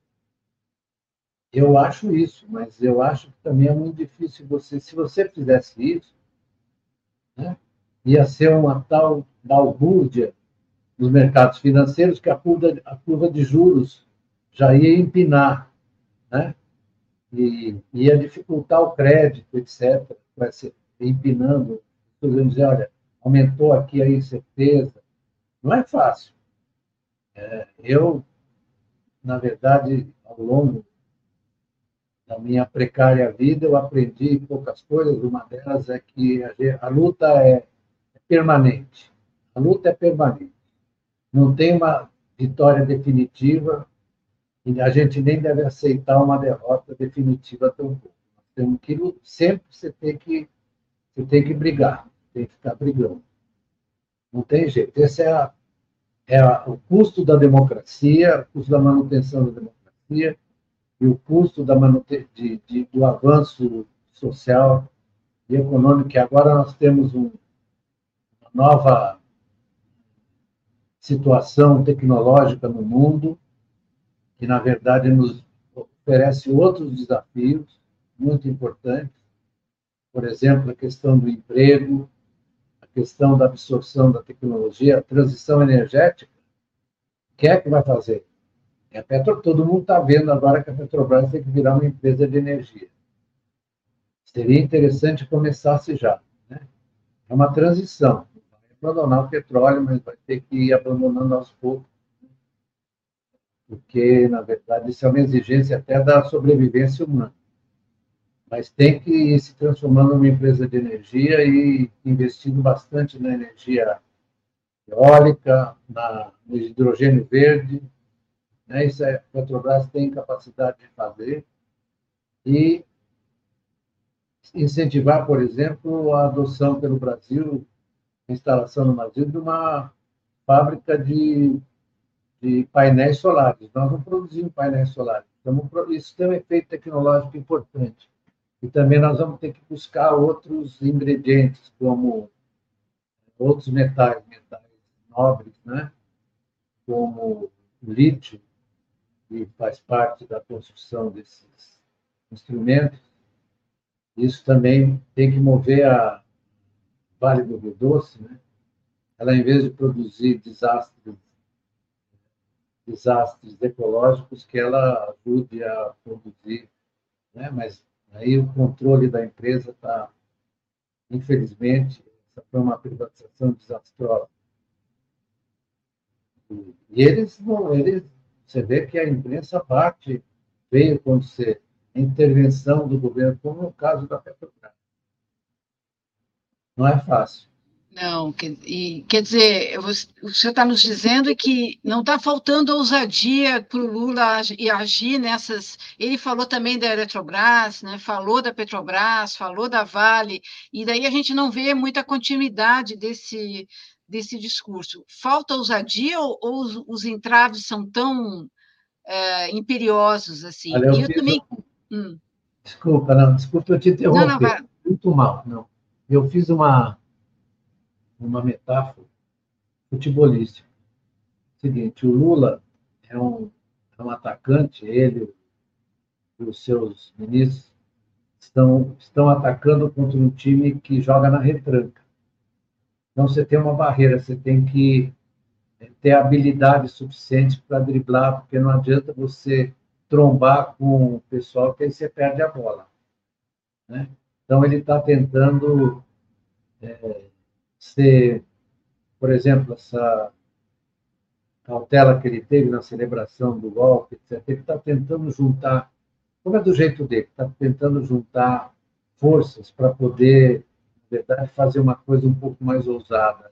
Eu acho isso, mas eu acho que também é muito difícil você... Se você fizesse isso, né, ia ser uma tal balbúrdia nos mercados financeiros que a curva, a curva de juros já ia empinar, né? E ia dificultar o crédito, etcétera. Vai ser empinando, podemos dizer, olha, aumentou aqui a incerteza. Não é fácil. É, eu, na verdade, ao longo da minha precária vida, eu aprendi poucas coisas. Uma delas é que a, a luta é, é permanente. A luta é permanente. Não tem uma vitória definitiva e a gente nem deve aceitar uma derrota definitiva tampouco. Temos que, sempre você tem que, você tem que brigar, tem que ficar brigando. Não tem jeito. Esse é, a, é a, o custo da democracia, o custo da manutenção da democracia e o custo da manute, de, de, do avanço social e econômico, que agora nós temos um, uma nova situação tecnológica no mundo, que, na verdade, nos oferece outros desafios muito importantes. Por exemplo, a questão do emprego, a questão da absorção da tecnologia, a transição energética. Quem é que vai fazer? É a Petro... Todo mundo está vendo agora que a Petrobras tem que virar uma empresa de energia. seria interessante começar-se já, né? É uma transição. Vai abandonar o petróleo, mas vai ter que ir abandonando aos poucos, porque, na verdade, isso é uma exigência até da sobrevivência humana. Mas tem que ir se transformando numa empresa de energia e investindo bastante na energia eólica, na, no hidrogênio verde, né? Isso é, a Petrobras tem capacidade de fazer, e incentivar, por exemplo, a adoção pelo Brasil, a instalação no Brasil de uma fábrica de, de painéis solares. Nós não produzimos painéis solares. Então, isso tem um efeito tecnológico importante. E também nós vamos ter que buscar outros ingredientes, como outros metais, metais nobres, né? Como o lítio, que faz parte da construção desses instrumentos. Isso também tem que mover a Vale do Rio Doce, né? Ela, em vez de produzir desastres, desastres ecológicos, que ela ajude a produzir, né? Mas aí o controle da empresa está, infelizmente, essa foi uma privatização desastrosa. E eles, não, eles, você vê que a imprensa bate, veio acontecer a intervenção do governo, como no caso da Petrobras. Não é fácil. Não, quer, e, quer dizer, o senhor está nos dizendo que não está faltando ousadia para o Lula agir nessas. Ele falou também da Eletrobras, né? Falou da Petrobras, falou da Vale, e daí a gente não vê muita continuidade desse, desse discurso. Falta ousadia ou, ou os, os entraves são tão é, imperiosos assim? Olha, eu E eu fiz. também. Hum. Desculpa, não, desculpa eu te Não, não, interromper. vai. Muito mal, não. Eu fiz uma, uma metáfora futebolística. Seguinte, o Lula é um, é um atacante, ele e os seus ministros estão, estão atacando contra um time que joga na retranca. Então, você tem uma barreira, você tem que ter habilidade suficiente para driblar, porque não adianta você trombar com o pessoal, que aí você perde a bola, né? Então, ele está tentando é, ser, por exemplo, essa cautela que ele teve na celebração do golpe, etcétera. Ele está tentando juntar, como é do jeito dele, está tentando juntar forças para poder, na verdade, fazer uma coisa um pouco mais ousada.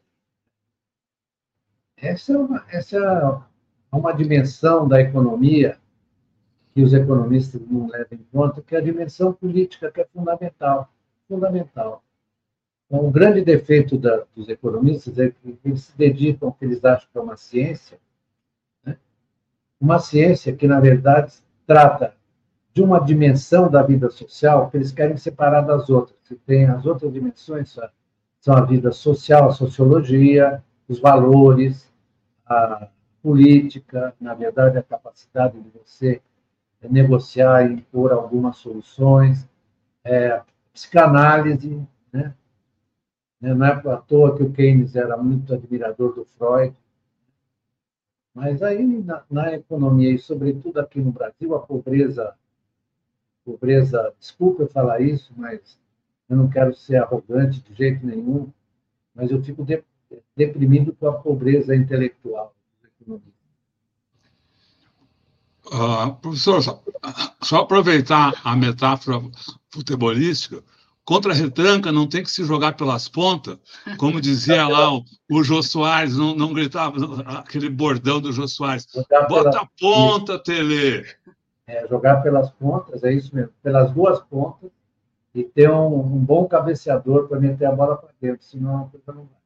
Essa é uma, essa é uma dimensão da economia que os economistas não levam em conta, que é a dimensão política, que é fundamental. Fundamental. Então, um grande defeito da, dos economistas é que eles se dedicam ao que eles acham que é uma ciência, né? Uma ciência que, na verdade, trata de uma dimensão da vida social que eles querem separar das outras. Que tem as outras dimensões, são a vida social, a sociologia, os valores, a política, na verdade, a capacidade de você negociar e impor algumas soluções, é, psicanálise, né? Não é à toa que o Keynes era muito admirador do Freud. Mas aí, na, na economia, e sobretudo aqui no Brasil, a pobreza, pobreza, desculpa eu falar isso, mas eu não quero ser arrogante de jeito nenhum, mas eu fico de, deprimido com a pobreza intelectual dos economistas. Uh, professor, só, só aproveitar a metáfora futebolística, contra a retranca não tem que se jogar pelas pontas, como dizia lá o, o Jô Soares, não, não gritava aquele bordão do Jô Soares. Jogar Bota pela... a ponta, Tele! É, jogar pelas pontas, é isso mesmo, pelas duas pontas, e ter um, um bom cabeceador para meter a bola para dentro, senão a coisa não vai.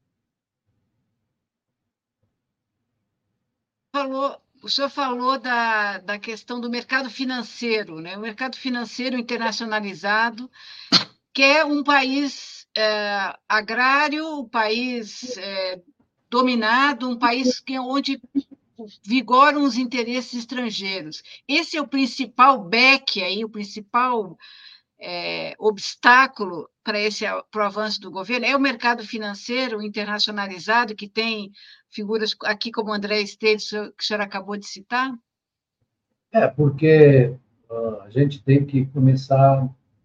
Falou, o senhor falou da, da questão do mercado financeiro, né? O mercado financeiro internacionalizado, que é um país é, agrário, um país é, dominado, um país que, onde vigoram os interesses estrangeiros. Esse é o principal beck aí, o principal é, obstáculo para esse para o avanço do governo é o mercado financeiro internacionalizado, que tem figuras aqui como André Esteves, que o senhor acabou de citar? É, porque uh, a gente tem que começar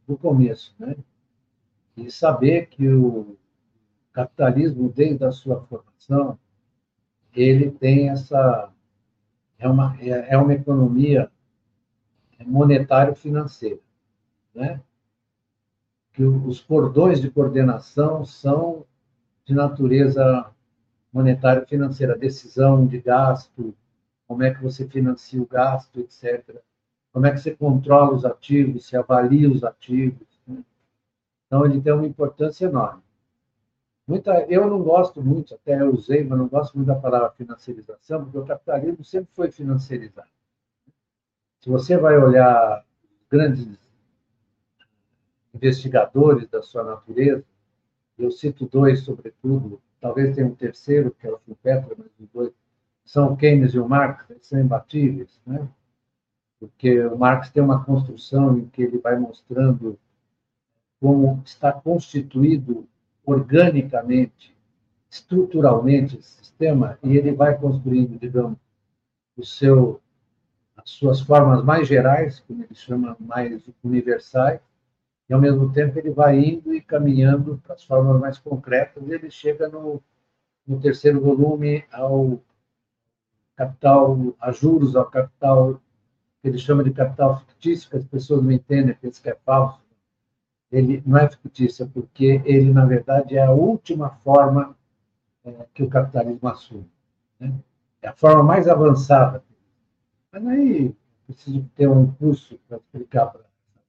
do começo, né? E saber que o capitalismo, desde a sua formação, ele tem essa... É uma, é, é uma economia monetário-financeira, né? Que os cordões de coordenação são de natureza monetário-financeira, decisão de gasto, como é que você financia o gasto, etcétera. Como é que você controla os ativos, se avalia os ativos, né? Então, ele tem uma importância enorme. Muita, eu não gosto muito, até eu usei, mas não gosto muito da palavra financiarização, porque o capitalismo sempre foi financiarizado. Se você vai olhar grandes investigadores da sua natureza, eu cito dois, sobretudo, talvez tenha um terceiro, que é o Schumpeter, mas os dois são o Keynes e o Marx, eles são imbatíveis, né? Porque o Marx tem uma construção em que ele vai mostrando como está constituído organicamente, estruturalmente esse sistema, e ele vai construindo, digamos, o seu, as suas formas mais gerais, como ele chama, mais universais, e, ao mesmo tempo, ele vai indo e caminhando para as formas mais concretas, e ele chega no, no terceiro volume ao capital, a juros, ao capital que ele chama de capital fictício, que as pessoas não entendem, pensam que é falso. Ele não é fictício, porque ele, na verdade, é a última forma é, que o capitalismo assume, né? É a forma mais avançada. Mas aí preciso ter um curso para explicar para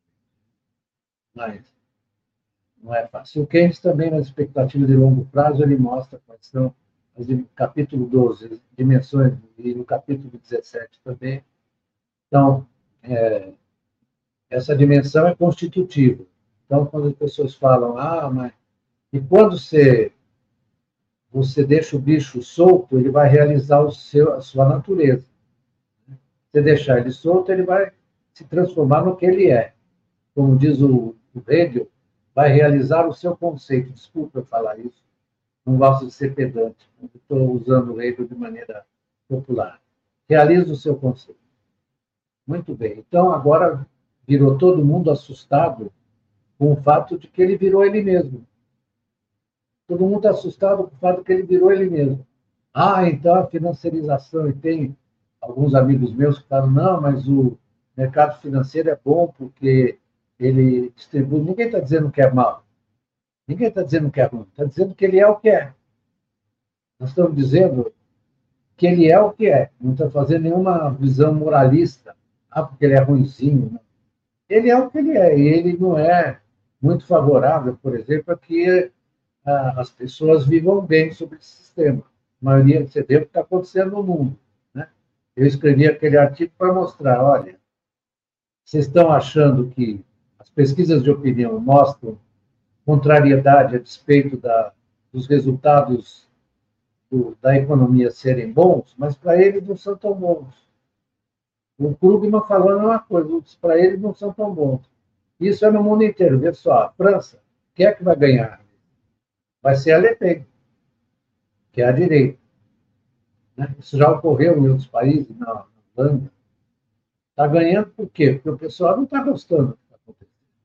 mas não é fácil. O Keynes também, nas expectativas de longo prazo, ele mostra quais são, no capítulo doze, dimensões, e no capítulo dezessete também. Então, é, essa dimensão é constitutiva. Então, quando as pessoas falam, ah, mas... E quando você, você deixa o bicho solto, ele vai realizar o seu, a sua natureza. Se você deixar ele solto, ele vai se transformar no que ele é. Como diz o, o Hegel, vai realizar o seu conceito. Desculpa eu falar isso, não gosto de ser pedante, estou usando o Hegel de maneira popular. Realiza o seu conceito. Muito bem. Então, agora virou todo mundo assustado com o fato de que ele virou ele mesmo. Todo mundo está assustado com o fato de que ele virou ele mesmo. Ah, então a financiarização, e tem alguns amigos meus que falam, não, mas o mercado financeiro é bom porque ele distribui... Ninguém está dizendo que é mal. Ninguém está dizendo que é ruim. Está dizendo que ele é o que é. Nós estamos dizendo que ele é o que é. Não está fazendo nenhuma visão moralista. Ah, porque ele é ruinzinho. Não. Ele é o que ele é. E ele não é muito favorável, por exemplo, a que ah, as pessoas vivam bem sobre esse sistema. A maioria, você vê o que está acontecendo no mundo, né? Eu escrevi aquele artigo para mostrar, olha, vocês estão achando que as pesquisas de opinião mostram contrariedade a despeito da, dos resultados do, da economia serem bons, mas para eles não são tão bons. O Krugman falou a mesma coisa, para eles não são tão bons. Isso é no mundo inteiro. Vê só, a França, quem é que vai ganhar? Vai ser a Le Pen, que é a direita. Né? Isso já ocorreu em outros países, na Holanda. Está ganhando por quê? Porque o pessoal não está gostando do que está acontecendo.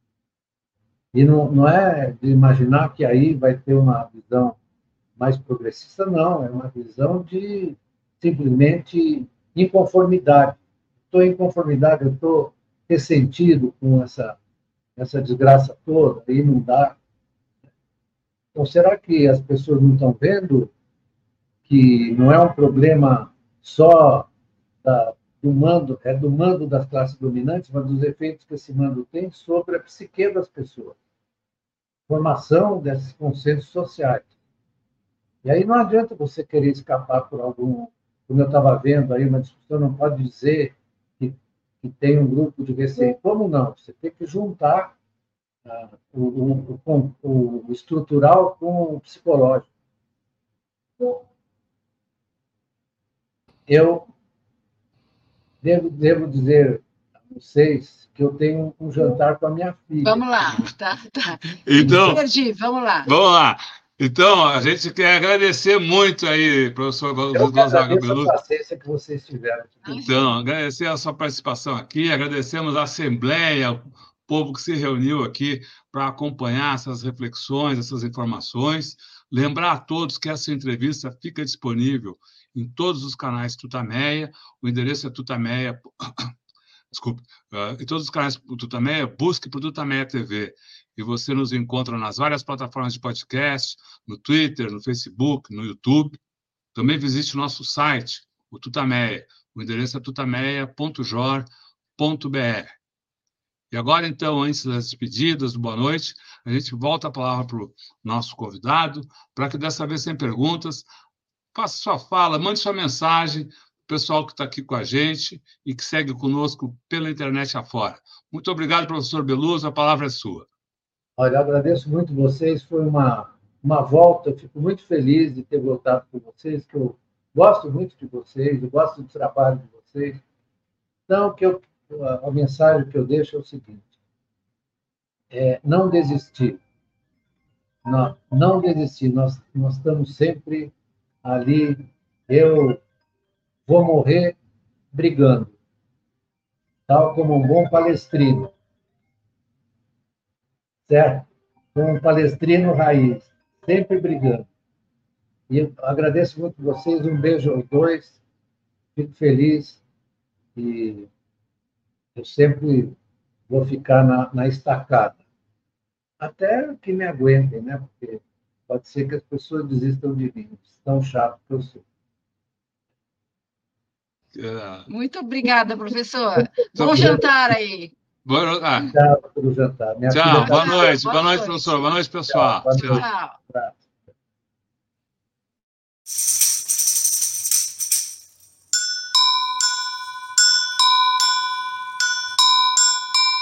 E não, não é de imaginar que aí vai ter uma visão mais progressista, não. É uma visão de simplesmente inconformidade. Estou em inconformidade, eu estou ressentido com essa, essa desgraça toda, aí não dá. Então, será que as pessoas não estão vendo que não é um problema só da, do mando, é do mando das classes dominantes, mas dos efeitos que esse mando tem sobre a psique das pessoas? Formação desses consensos sociais. E aí não adianta você querer escapar por algum... Como eu estava vendo aí, uma discussão, não pode dizer que, que tem um grupo de receio. Como não? Você tem que juntar ah, o, o, o, o estrutural com o psicológico. Eu devo, devo dizer a vocês que eu tenho um jantar com a minha filha. Vamos lá, tá, tá. Então, Perdi, vamos lá. Vamos lá. Então, a gente quer agradecer muito aí, professor Gonzaga Beluso. A paciência que vocês tiveram. Então, agradecer a sua participação aqui, agradecemos a Assembleia povo que se reuniu aqui para acompanhar essas reflexões, essas informações. Lembrar a todos que essa entrevista fica disponível em todos os canais Tutameia. O endereço é Tutameia... Desculpe. Uh, em todos os canais do Tutameia, busque por Tutameia T V. E você nos encontra nas várias plataformas de podcast, no Twitter, no Facebook, no YouTube. Também visite o nosso site, o Tutameia. O endereço é tutameia ponto jor ponto br. E agora, então, antes das despedidas, do boa noite, a gente volta a palavra para o nosso convidado, para que dessa vez sem perguntas, faça sua fala, mande sua mensagem, pessoal que está aqui com a gente e que segue conosco pela internet afora. Muito obrigado, professor Beluso, a palavra é sua. Olha, eu agradeço muito vocês, foi uma, uma volta, eu fico muito feliz de ter voltado com vocês, que eu gosto muito de vocês, eu gosto do trabalho de vocês. Então, que eu, a, a mensagem que eu deixo é o seguinte, é não desistir, não, não desistir, nós, nós estamos sempre ali, eu... vou morrer brigando, tal como um bom palestrino, certo? Como um palestrino raiz, sempre brigando. E eu agradeço muito vocês, um beijo aos dois, fico feliz e eu sempre vou ficar na, na estacada. Até que me aguentem, né? Porque pode ser que as pessoas desistam de mim, tão chato que eu sou. Muito obrigada, professor. Bom jantar aí. Boa, ah. Tchau, pelo jantar. Minha Tchau, filha boa tá... noite. Boa Boa noite, noite. professor. Boa noite, pessoal. Tchau. Boa noite. Tchau. Tchau.